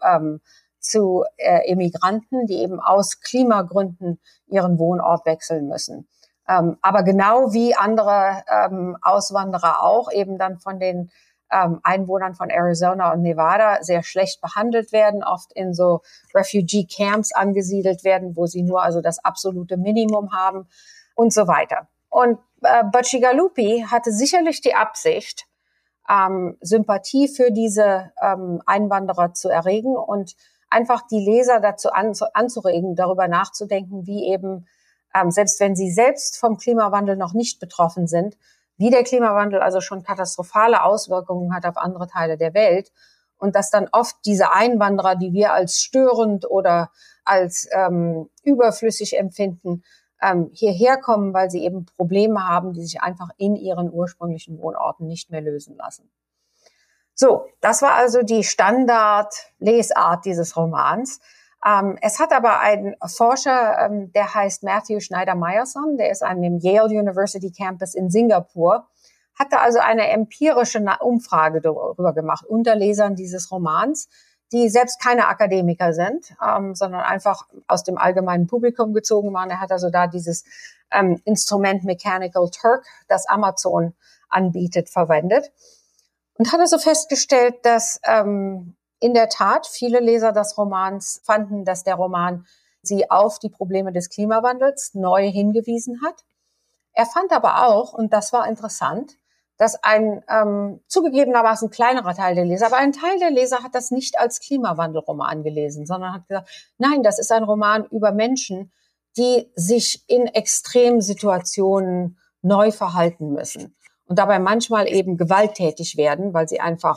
Speaker 1: Immigranten, die eben aus Klimagründen ihren Wohnort wechseln müssen. Aber genau wie andere Auswanderer auch eben dann von den Einwohnern von Arizona und Nevada sehr schlecht behandelt werden, oft in so Refugee-Camps angesiedelt werden, wo sie nur also das absolute Minimum haben und so weiter. Und Bacigalupi hatte sicherlich die Absicht, Sympathie für diese Einwanderer zu erregen und einfach die Leser dazu anzuregen, darüber nachzudenken, wie eben, selbst wenn sie selbst vom Klimawandel noch nicht betroffen sind, wie der Klimawandel also schon katastrophale Auswirkungen hat auf andere Teile der Welt und dass dann oft diese Einwanderer, die wir als störend oder als überflüssig empfinden, hierher kommen, weil sie eben Probleme haben, die sich einfach in ihren ursprünglichen Wohnorten nicht mehr lösen lassen. So, das war also die Standard-Lesart dieses Romans. Es hat aber einen Forscher, der heißt Matthew Schneider-Meyerson, der ist an dem Yale University Campus in Singapur, hat da also eine empirische Umfrage darüber gemacht unter Lesern dieses Romans, die selbst keine Akademiker sind, sondern einfach aus dem allgemeinen Publikum gezogen waren. Er hat also da dieses Instrument Mechanical Turk, das Amazon anbietet, verwendet. Und hat also festgestellt, dass in der Tat viele Leser des Romans fanden, dass der Roman sie auf die Probleme des Klimawandels neu hingewiesen hat. Er fand aber auch, und das war interessant, dass ein zugegebenermaßen kleinerer Teil der Leser, aber ein Teil der Leser hat das nicht als Klimawandelroman gelesen, sondern hat gesagt, nein, das ist ein Roman über Menschen, die sich in Extremsituationen neu verhalten müssen. und dabei manchmal eben gewalttätig werden, weil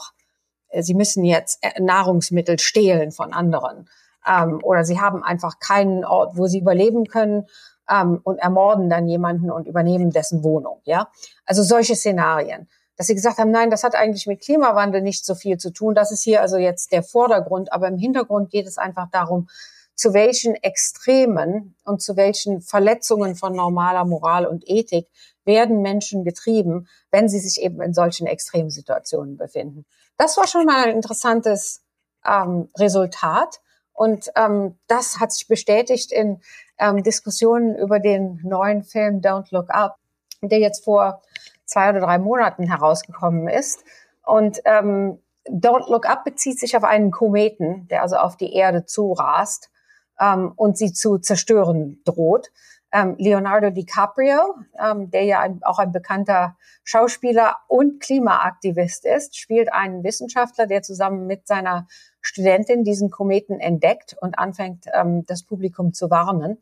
Speaker 1: sie müssen jetzt Nahrungsmittel stehlen von anderen. Oder sie haben einfach keinen Ort, wo sie überleben können, und ermorden dann jemanden und übernehmen dessen Wohnung, ja. Also solche Szenarien. Dass sie gesagt haben, nein, das hat eigentlich mit Klimawandel nicht so viel zu tun. Das ist hier also jetzt der Vordergrund. Aber im Hintergrund geht es einfach darum, zu welchen Extremen und zu welchen Verletzungen von normaler Moral und Ethik werden Menschen getrieben, wenn sie sich eben in solchen Extremsituationen befinden. Das war schon mal ein interessantes Resultat. Und das hat sich bestätigt in Diskussionen über den neuen Film Don't Look Up, der jetzt vor 2 oder 3 Monaten herausgekommen ist. Und Don't Look Up bezieht sich auf einen Kometen, der also auf die Erde zurast und sie zu zerstören droht. Leonardo DiCaprio, der ja auch ein bekannter Schauspieler und Klimaaktivist ist, spielt einen Wissenschaftler, der zusammen mit seiner Studentin diesen Kometen entdeckt und anfängt, das Publikum zu warnen.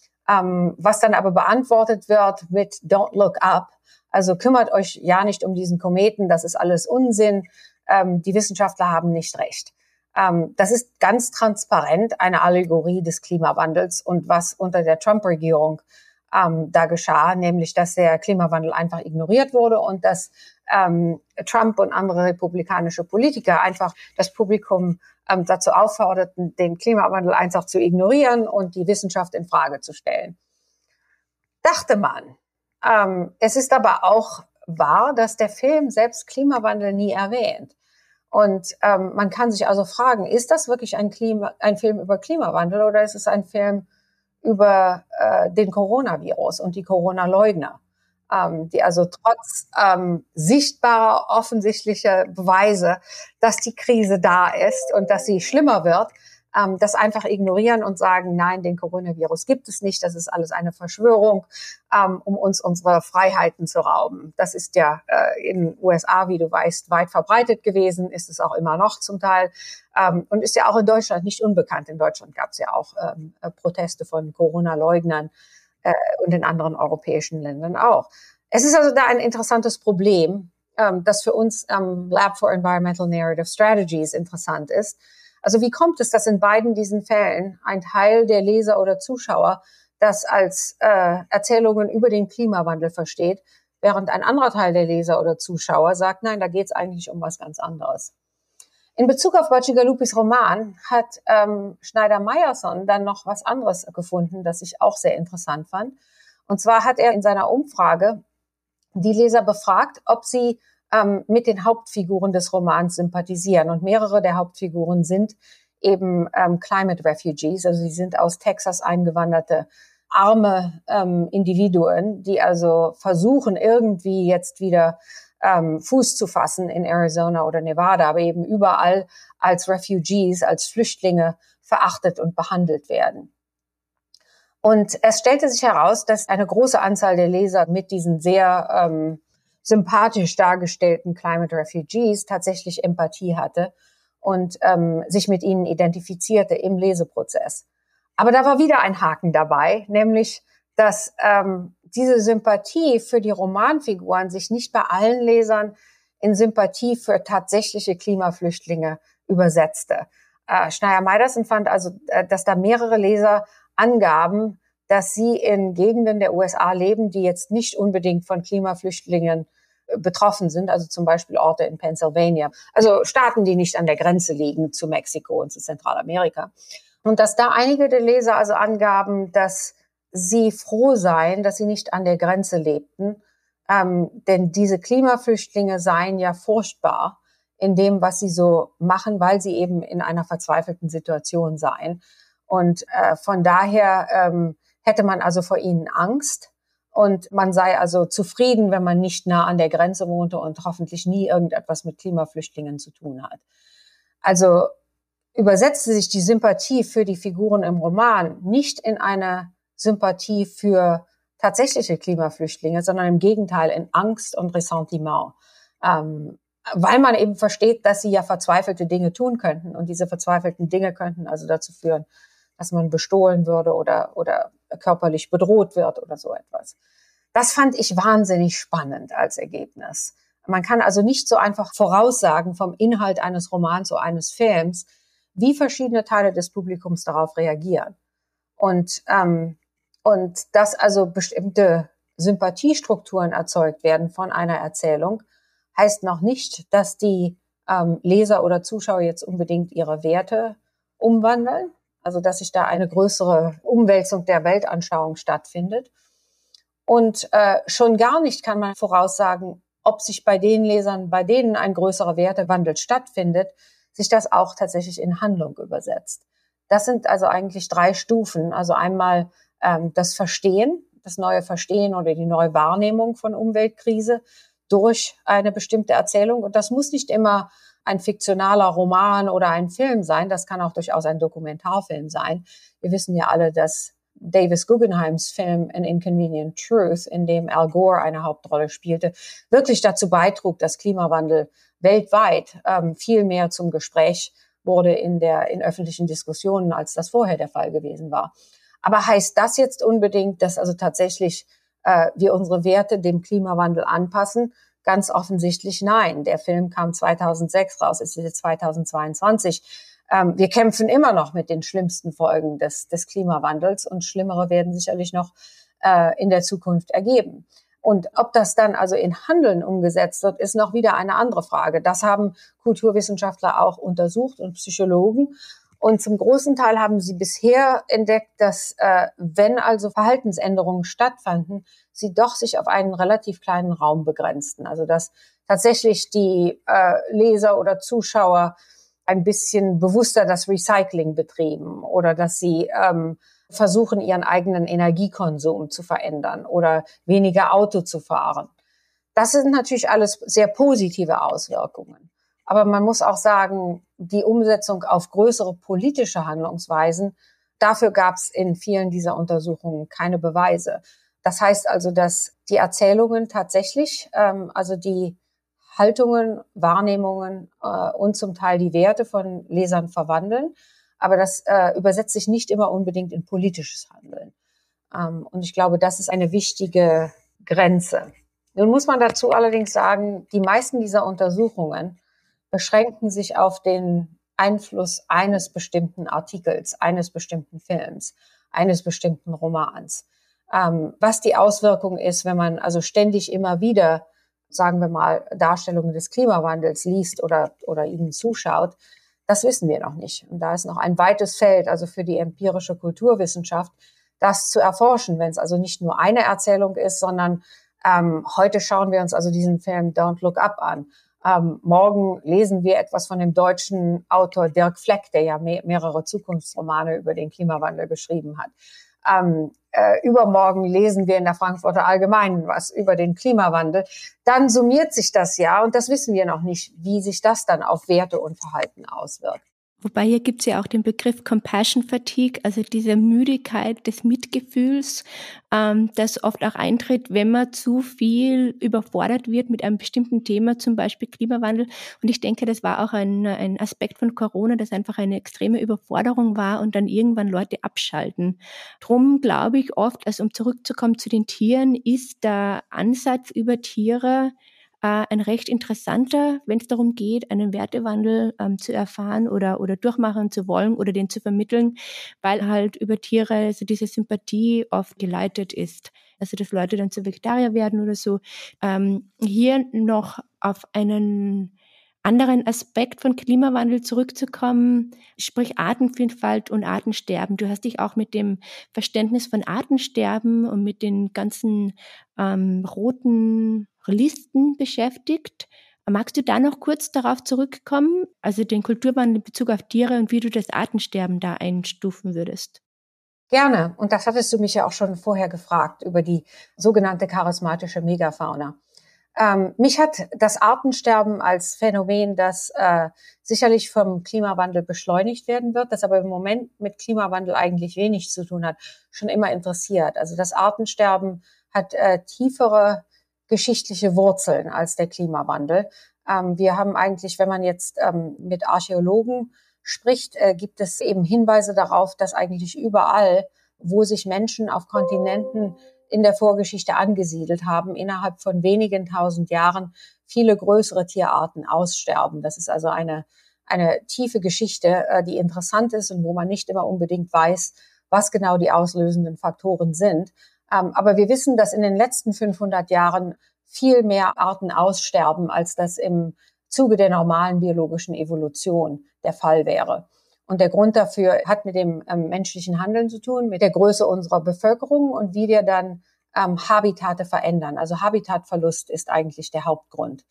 Speaker 1: Was dann aber beantwortet wird mit Don't Look Up. Also kümmert euch ja nicht um diesen Kometen, das ist alles Unsinn. Die Wissenschaftler haben nicht recht. Das ist ganz transparent eine Allegorie des Klimawandels und was unter der Trump-Regierung da geschah, nämlich dass der Klimawandel einfach ignoriert wurde und dass Trump und andere republikanische Politiker einfach das Publikum dazu aufforderten, den Klimawandel einfach zu ignorieren und die Wissenschaft in Frage zu stellen. Dachte man. Es ist aber auch wahr, dass der Film selbst Klimawandel nie erwähnt. Und man kann sich also fragen, ist das wirklich ein Film über Klimawandel oder ist es ein Film über den Coronavirus und die Corona-Leugner, die also trotz sichtbarer, offensichtlicher Beweise, dass die Krise da ist und dass sie schlimmer wird, das einfach ignorieren und sagen, nein, den Coronavirus gibt es nicht, das ist alles eine Verschwörung, um uns unsere Freiheiten zu rauben. Das ist ja in den USA, wie du weißt, weit verbreitet gewesen, ist es auch immer noch zum Teil und ist ja auch in Deutschland nicht unbekannt. In Deutschland gab es ja auch Proteste von Corona-Leugnern und in anderen europäischen Ländern auch. Es ist also da ein interessantes Problem, das für uns Lab for Environmental Narrative Strategies interessant ist. Also wie kommt es, dass in beiden diesen Fällen ein Teil der Leser oder Zuschauer das als Erzählungen über den Klimawandel versteht, während ein anderer Teil der Leser oder Zuschauer sagt, nein, da geht es eigentlich um was ganz anderes. In Bezug auf Bacigalupis Roman hat Schneider-Meyerson dann noch was anderes gefunden, das ich auch sehr interessant fand. Und zwar hat er in seiner Umfrage die Leser befragt, ob sie mit den Hauptfiguren des Romans sympathisieren. Und mehrere der Hauptfiguren sind eben Climate Refugees, also sie sind aus Texas eingewanderte arme Individuen, die also versuchen, irgendwie jetzt wieder Fuß zu fassen in Arizona oder Nevada, aber eben überall als Refugees, als Flüchtlinge verachtet und behandelt werden. Und es stellte sich heraus, dass eine große Anzahl der Leser mit diesen sehr sympathisch dargestellten Climate Refugees tatsächlich Empathie hatte und sich mit ihnen identifizierte im Leseprozess. Aber da war wieder ein Haken dabei, nämlich, dass diese Sympathie für die Romanfiguren sich nicht bei allen Lesern in Sympathie für tatsächliche Klimaflüchtlinge übersetzte. Schneider-Meyerson fand also, dass da mehrere Leser angaben, dass sie in Gegenden der USA leben, die jetzt nicht unbedingt von Klimaflüchtlingen betroffen sind, also zum Beispiel Orte in Pennsylvania, also Staaten, die nicht an der Grenze liegen zu Mexiko und zu Zentralamerika. Und dass da einige der Leser also angaben, dass sie froh seien, dass sie nicht an der Grenze lebten, denn diese Klimaflüchtlinge seien ja furchtbar in dem, was sie so machen, weil sie eben in einer verzweifelten Situation seien. Und von daher hätte man also vor ihnen Angst und man sei also zufrieden, wenn man nicht nah an der Grenze wohnte und hoffentlich nie irgendetwas mit Klimaflüchtlingen zu tun hat. Also übersetzte sich die Sympathie für die Figuren im Roman nicht in eine Sympathie für tatsächliche Klimaflüchtlinge, sondern im Gegenteil in Angst und Ressentiment, weil man eben versteht, dass sie ja verzweifelte Dinge tun könnten und diese verzweifelten Dinge könnten also dazu führen, dass man bestohlen würde oder körperlich bedroht wird oder so etwas. Das fand ich wahnsinnig spannend als Ergebnis. Man kann also nicht so einfach voraussagen vom Inhalt eines Romans oder eines Films, wie verschiedene Teile des Publikums darauf reagieren. Und dass also bestimmte Sympathiestrukturen erzeugt werden von einer Erzählung, heißt noch nicht, dass die Leser oder Zuschauer jetzt unbedingt ihre Werte umwandeln, also dass sich da eine größere Umwälzung der Weltanschauung stattfindet. Und schon gar nicht kann man voraussagen, ob sich bei den Lesern, bei denen ein größerer Wertewandel stattfindet, sich das auch tatsächlich in Handlung übersetzt. Das sind also eigentlich 3 Stufen. Also einmal das Verstehen, das neue Verstehen oder die neue Wahrnehmung von Umweltkrise durch eine bestimmte Erzählung. Und das muss nicht immer ein fiktionaler Roman oder ein Film sein. Das kann auch durchaus ein Dokumentarfilm sein. Wir wissen ja alle, dass Davis Guggenheims Film An Inconvenient Truth, in dem Al Gore eine Hauptrolle spielte, wirklich dazu beitrug, dass Klimawandel weltweit viel mehr zum Gespräch wurde in öffentlichen Diskussionen, als das vorher der Fall gewesen war. Aber heißt das jetzt unbedingt, dass also tatsächlich wir unsere Werte dem Klimawandel anpassen? Ganz offensichtlich nein. Der Film kam 2006 raus, es ist jetzt 2022. Wir kämpfen immer noch mit den schlimmsten Folgen des Klimawandels und schlimmere werden sicherlich noch in der Zukunft ergeben. Und ob das dann also in Handeln umgesetzt wird, ist noch wieder eine andere Frage. Das haben Kulturwissenschaftler auch untersucht und Psychologen. Und zum großen Teil haben sie bisher entdeckt, dass wenn also Verhaltensänderungen stattfanden, sie doch sich auf einen relativ kleinen Raum begrenzten. Also dass tatsächlich die Leser oder Zuschauer ein bisschen bewusster das Recycling betrieben oder dass sie versuchen, ihren eigenen Energiekonsum zu verändern oder weniger Auto zu fahren. Das sind natürlich alles sehr positive Auswirkungen. Aber man muss auch sagen, die Umsetzung auf größere politische Handlungsweisen, dafür gab es in vielen dieser Untersuchungen keine Beweise. Das heißt also, dass die Erzählungen tatsächlich, also die Haltungen, Wahrnehmungen und zum Teil die Werte von Lesern verwandeln. Aber das übersetzt sich nicht immer unbedingt in politisches Handeln. Und ich glaube, das ist eine wichtige Grenze. Nun muss man dazu allerdings sagen, die meisten dieser Untersuchungen beschränken sich auf den Einfluss eines bestimmten Artikels, eines bestimmten Films, eines bestimmten Romans. Was die Auswirkung ist, wenn man also ständig immer wieder, sagen wir mal, Darstellungen des Klimawandels liest oder ihnen zuschaut, das wissen wir noch nicht. Und da ist noch ein weites Feld, also für die empirische Kulturwissenschaft, das zu erforschen, wenn es also nicht nur eine Erzählung ist, sondern heute schauen wir uns also diesen Film Don't Look Up an. Morgen lesen wir etwas von dem deutschen Autor Dirk Fleck, der ja mehrere Zukunftsromane über den Klimawandel geschrieben hat. Übermorgen lesen wir in der Frankfurter Allgemeinen was über den Klimawandel. Dann summiert sich das ja und das wissen wir noch nicht, wie sich das dann auf Werte und Verhalten auswirkt.
Speaker 3: Wobei hier gibt es ja auch den Begriff Compassion Fatigue, also diese Müdigkeit des Mitgefühls, das oft auch eintritt, wenn man zu viel überfordert wird mit einem bestimmten Thema, zum Beispiel Klimawandel. Und ich denke, das war auch ein Aspekt von Corona, dass einfach eine extreme Überforderung war und dann irgendwann Leute abschalten. Drum glaube ich oft, also um zurückzukommen zu den Tieren, ist der Ansatz über Tiere ein recht interessanter, wenn es darum geht, einen Wertewandel zu erfahren oder durchmachen zu wollen oder den zu vermitteln, weil halt über Tiere so diese Sympathie oft geleitet ist. Also dass Leute dann zu Vegetarier werden oder so. Hier noch auf einen anderen Aspekt von Klimawandel zurückzukommen, sprich Artenvielfalt und Artensterben. Du hast dich auch mit dem Verständnis von Artensterben und mit den ganzen roten Listen beschäftigt. Magst du da noch kurz darauf zurückkommen, also den Kulturwandel in Bezug auf Tiere und wie du das Artensterben da einstufen würdest?
Speaker 1: Gerne. Und das hattest du mich ja auch schon vorher gefragt über die sogenannte charismatische Megafauna. Mich hat das Artensterben als Phänomen, das sicherlich vom Klimawandel beschleunigt werden wird, das aber im Moment mit Klimawandel eigentlich wenig zu tun hat, schon immer interessiert. Also das Artensterben hat tiefere geschichtliche Wurzeln als der Klimawandel. Wir haben eigentlich, wenn man jetzt mit Archäologen spricht, gibt es eben Hinweise darauf, dass eigentlich überall, wo sich Menschen auf Kontinenten in der Vorgeschichte angesiedelt haben, innerhalb von wenigen tausend Jahren viele größere Tierarten aussterben. Das ist also eine tiefe Geschichte, die interessant ist und wo man nicht immer unbedingt weiß, was genau die auslösenden Faktoren sind. Aber wir wissen, dass in den letzten 500 Jahren viel mehr Arten aussterben, als das im Zuge der normalen biologischen Evolution der Fall wäre. Und der Grund dafür hat mit dem menschlichen Handeln zu tun, mit der Größe unserer Bevölkerung und wie wir dann Habitate verändern. Also Habitatverlust ist eigentlich der Hauptgrund.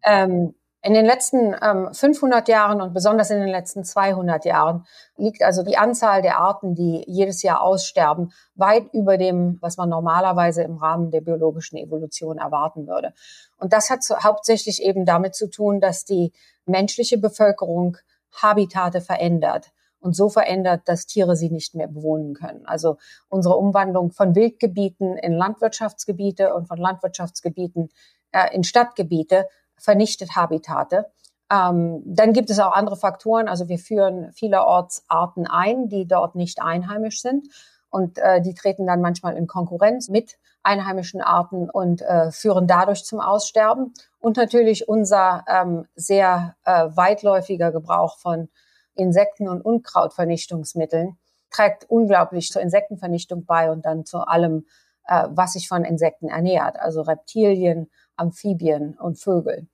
Speaker 1: In den letzten 500 Jahren und besonders in den letzten 200 Jahren liegt also die Anzahl der Arten, die jedes Jahr aussterben, weit über dem, was man normalerweise im Rahmen der biologischen Evolution erwarten würde. Und das hat hauptsächlich eben damit zu tun, dass die menschliche Bevölkerung Habitate verändert und so verändert, dass Tiere sie nicht mehr bewohnen können. Also unsere Umwandlung von Wildgebieten in Landwirtschaftsgebiete und von Landwirtschaftsgebieten in Stadtgebiete vernichtet Habitate. Dann gibt es auch andere Faktoren. Also wir führen vielerorts Arten ein, die dort nicht einheimisch sind. Und die treten dann manchmal in Konkurrenz mit einheimischen Arten und führen dadurch zum Aussterben. Und natürlich unser sehr weitläufiger Gebrauch von Insekten- und Unkrautvernichtungsmitteln trägt unglaublich zur Insektenvernichtung bei und dann zu allem, was sich von Insekten ernährt. Also Reptilien, Amphibien und Vögel.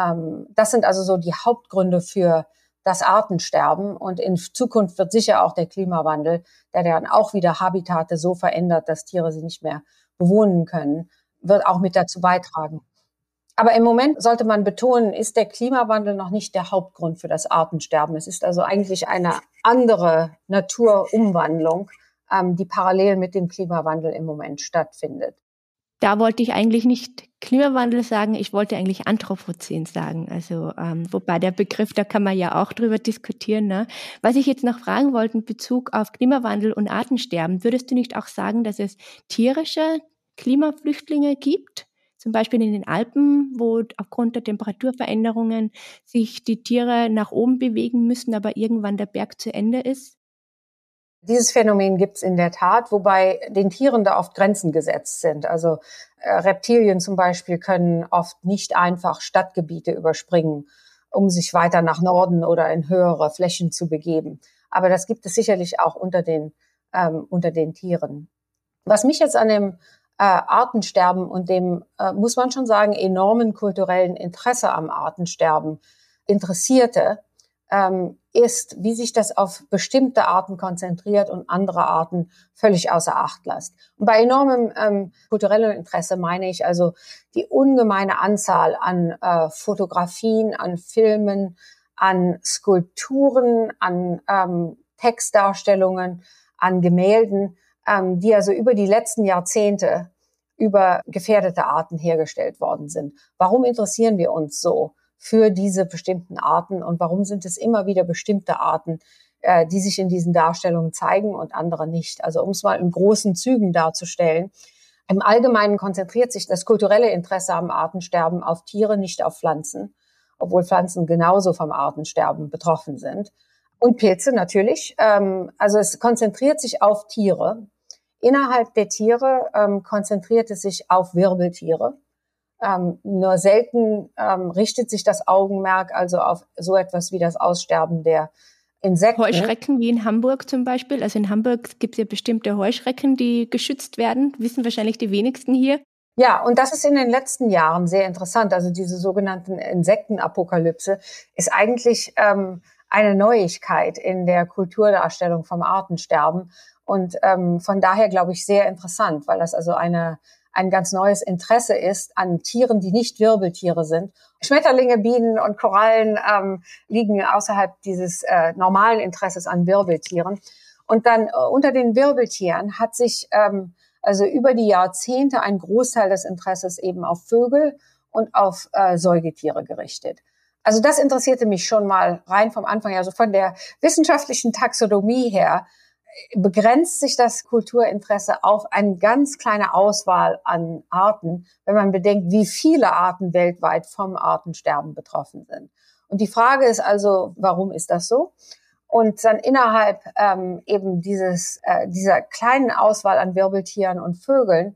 Speaker 1: Das sind also so die Hauptgründe für das Artensterben. Und in Zukunft wird sicher auch der Klimawandel, der dann auch wieder Habitate so verändert, dass Tiere sie nicht mehr bewohnen können, wird auch mit dazu beitragen. Aber im Moment sollte man betonen, ist der Klimawandel noch nicht der Hauptgrund für das Artensterben. Es ist also eigentlich eine andere Naturumwandlung, die parallel mit dem Klimawandel im Moment stattfindet.
Speaker 3: Da wollte ich eigentlich nicht Klimawandel sagen, ich wollte eigentlich Anthropozän sagen. Also wobei der Begriff, da kann man ja auch drüber diskutieren. Ne? Was ich jetzt noch fragen wollte in Bezug auf Klimawandel und Artensterben, würdest du nicht auch sagen, dass es tierische Klimaflüchtlinge gibt? Zum Beispiel in den Alpen, wo aufgrund der Temperaturveränderungen sich die Tiere nach oben bewegen müssen, aber irgendwann der Berg zu Ende ist?
Speaker 1: Dieses Phänomen gibt es in der Tat, wobei den Tieren da oft Grenzen gesetzt sind. Also Reptilien zum Beispiel können oft nicht einfach Stadtgebiete überspringen, um sich weiter nach Norden oder in höhere Flächen zu begeben. Aber das gibt es sicherlich auch unter den Tieren. Was mich jetzt an dem Artensterben und dem, muss man schon sagen, enormen kulturellen Interesse am Artensterben interessierte, ist, wie sich das auf bestimmte Arten konzentriert und andere Arten völlig außer Acht lässt. Und bei enormem kulturellem Interesse meine ich also die ungemeine Anzahl an Fotografien, an Filmen, an Skulpturen, an Textdarstellungen, an Gemälden, die also über die letzten Jahrzehnte über gefährdete Arten hergestellt worden sind. Warum interessieren wir uns so für diese bestimmten Arten und warum sind es immer wieder bestimmte Arten, die sich in diesen Darstellungen zeigen und andere nicht? Also um es mal in großen Zügen darzustellen, im Allgemeinen konzentriert sich das kulturelle Interesse am Artensterben auf Tiere, nicht auf Pflanzen, obwohl Pflanzen genauso vom Artensterben betroffen sind. Und Pilze natürlich. Also es konzentriert sich auf Tiere. Innerhalb der Tiere konzentriert es sich auf Wirbeltiere. Nur selten richtet sich das Augenmerk also auf so etwas wie das Aussterben der Insekten.
Speaker 3: Heuschrecken wie in Hamburg zum Beispiel. Also in Hamburg gibt es ja bestimmte Heuschrecken, die geschützt werden. Wissen wahrscheinlich die wenigsten hier.
Speaker 1: Ja, und das ist in den letzten Jahren sehr interessant. Also diese sogenannten Insektenapokalypse ist eigentlich eine Neuigkeit in der Kulturdarstellung vom Artensterben. Und von daher glaube ich sehr interessant, weil das also ein ganz neues Interesse ist an Tieren, die nicht Wirbeltiere sind. Schmetterlinge, Bienen und Korallen liegen außerhalb dieses normalen Interesses an Wirbeltieren. Und dann unter den Wirbeltieren hat sich also über die Jahrzehnte ein Großteil des Interesses eben auf Vögel und auf Säugetiere gerichtet. Also das interessierte mich schon mal rein vom Anfang, also von der wissenschaftlichen Taxonomie her, begrenzt sich das Kulturinteresse auf eine ganz kleine Auswahl an Arten, wenn man bedenkt, wie viele Arten weltweit vom Artensterben betroffen sind. Und die Frage ist also, warum ist das so? Und dann innerhalb eben dieser kleinen Auswahl an Wirbeltieren und Vögeln,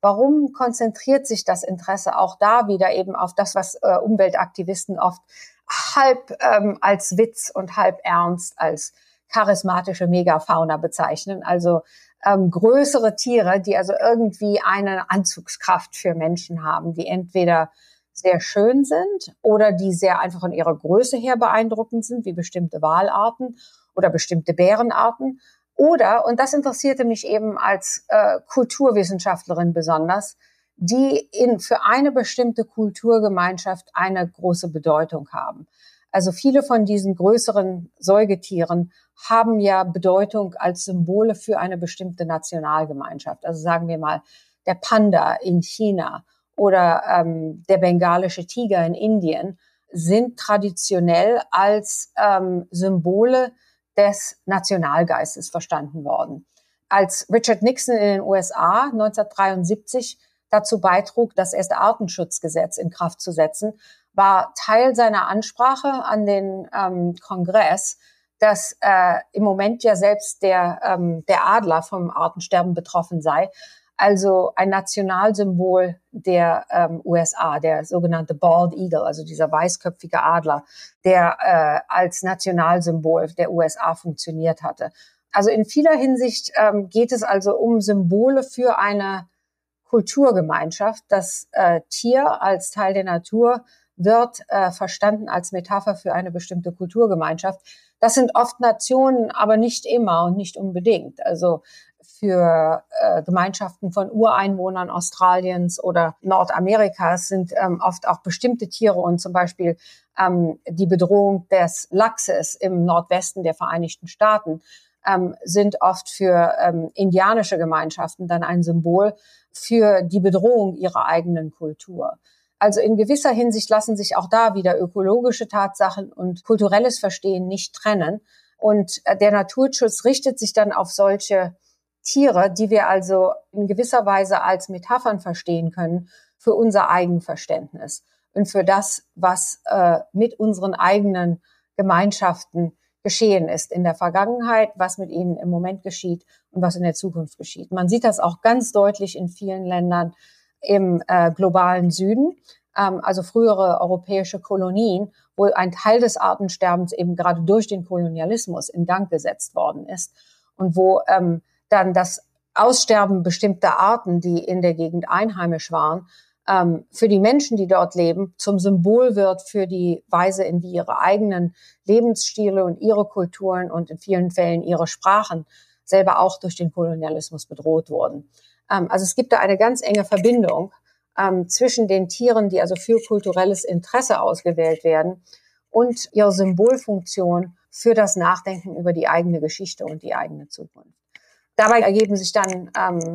Speaker 1: warum konzentriert sich das Interesse auch da wieder eben auf das, was Umweltaktivisten oft halb als Witz und halb ernst als charismatische Megafauna bezeichnen, also größere Tiere, die also irgendwie eine Anzugskraft für Menschen haben, die entweder sehr schön sind oder die sehr einfach von ihrer Größe her beeindruckend sind, wie bestimmte Walarten oder bestimmte Bärenarten. Oder, und das interessierte mich eben als Kulturwissenschaftlerin besonders, die für eine bestimmte Kulturgemeinschaft eine große Bedeutung haben. Also viele von diesen größeren Säugetieren haben ja Bedeutung als Symbole für eine bestimmte Nationalgemeinschaft. Also sagen wir mal, der Panda in China oder der bengalische Tiger in Indien sind traditionell als Symbole des Nationalgeistes verstanden worden. Als Richard Nixon in den USA 1973 dazu beitrug, das erste Artenschutzgesetz in Kraft zu setzen, war Teil seiner Ansprache an den Kongress, dass im Moment ja selbst der Adler vom Artensterben betroffen sei. Also ein Nationalsymbol der USA, der sogenannte Bald Eagle, also dieser weißköpfige Adler, der als Nationalsymbol der USA funktioniert hatte. Also in vieler Hinsicht geht es also um Symbole für eine Kulturgemeinschaft. Das Tier als Teil der Natur wird verstanden als Metapher für eine bestimmte Kulturgemeinschaft. Das sind oft Nationen, aber nicht immer und nicht unbedingt. Also für Gemeinschaften von Ureinwohnern Australiens oder Nordamerikas sind oft auch bestimmte Tiere und zum Beispiel die Bedrohung des Lachses im Nordwesten der Vereinigten Staaten sind oft für indianische Gemeinschaften dann ein Symbol für die Bedrohung ihrer eigenen Kultur. Also in gewisser Hinsicht lassen sich auch da wieder ökologische Tatsachen und kulturelles Verstehen nicht trennen. Und der Naturschutz richtet sich dann auf solche Tiere, die wir also in gewisser Weise als Metaphern verstehen können für unser Eigenverständnis und für das, was mit unseren eigenen Gemeinschaften geschehen ist in der Vergangenheit, was mit ihnen im Moment geschieht und was in der Zukunft geschieht. Man sieht das auch ganz deutlich in vielen Ländern im globalen Süden, also frühere europäische Kolonien, wo ein Teil des Artensterbens eben gerade durch den Kolonialismus in Gang gesetzt worden ist und wo dann das Aussterben bestimmter Arten, die in der Gegend einheimisch waren, für die Menschen, die dort leben, zum Symbol wird für die Weise, in wie ihre eigenen Lebensstile und ihre Kulturen und in vielen Fällen ihre Sprachen selber auch durch den Kolonialismus bedroht wurden. Also es gibt da eine ganz enge Verbindung zwischen den Tieren, die also für kulturelles Interesse ausgewählt werden, und ihrer Symbolfunktion für das Nachdenken über die eigene Geschichte und die eigene Zukunft. Dabei ergeben sich dann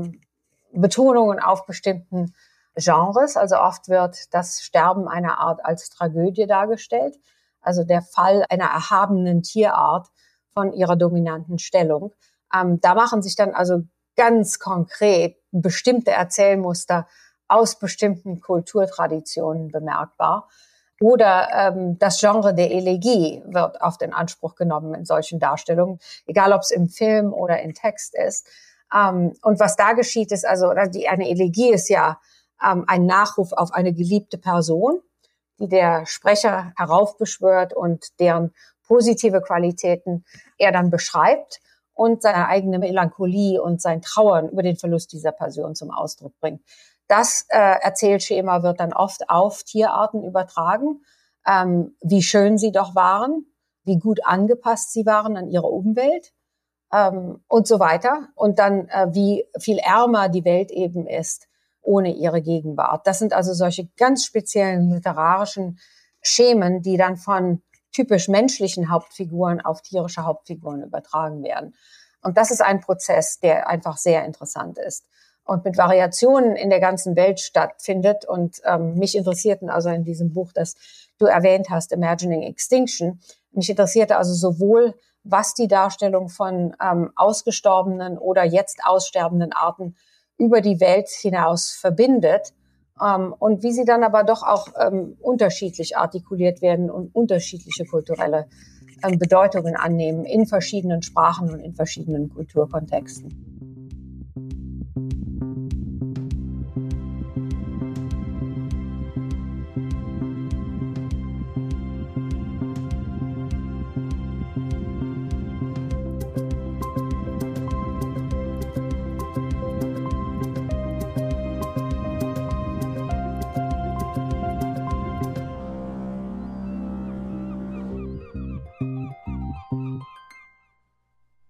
Speaker 1: Betonungen auf bestimmten Genres. Also oft wird das Sterben einer Art als Tragödie dargestellt, also der Fall einer erhabenen Tierart von ihrer dominanten Stellung. Da machen sich dann also ganz konkret bestimmte Erzählmuster aus bestimmten Kulturtraditionen bemerkbar. Oder das Genre der Elegie wird oft in Anspruch genommen in solchen Darstellungen, egal ob es im Film oder in Text ist. Und was da geschieht, ist also, eine Elegie ist ja ein Nachruf auf eine geliebte Person, die der Sprecher heraufbeschwört und deren positive Qualitäten er dann beschreibt und seine eigene Melancholie und sein Trauern über den Verlust dieser Person zum Ausdruck bringt. Das Erzählschema wird dann oft auf Tierarten übertragen, wie schön sie doch waren, wie gut angepasst sie waren an ihre Umwelt und so weiter. Und dann, wie viel ärmer die Welt eben ist ohne ihre Gegenwart. Das sind also solche ganz speziellen literarischen Schemen, die dann von typisch menschlichen Hauptfiguren auf tierische Hauptfiguren übertragen werden. Und das ist ein Prozess, der einfach sehr interessant ist und mit Variationen in der ganzen Welt stattfindet. Und mich interessierten also in diesem Buch, das du erwähnt hast, Imagining Extinction, mich interessierte also sowohl, was die Darstellung von ausgestorbenen oder jetzt aussterbenden Arten über die Welt hinaus verbindet und wie sie dann aber doch auch unterschiedlich artikuliert werden und unterschiedliche kulturelle Bedeutungen annehmen in verschiedenen Sprachen und in verschiedenen Kulturkontexten.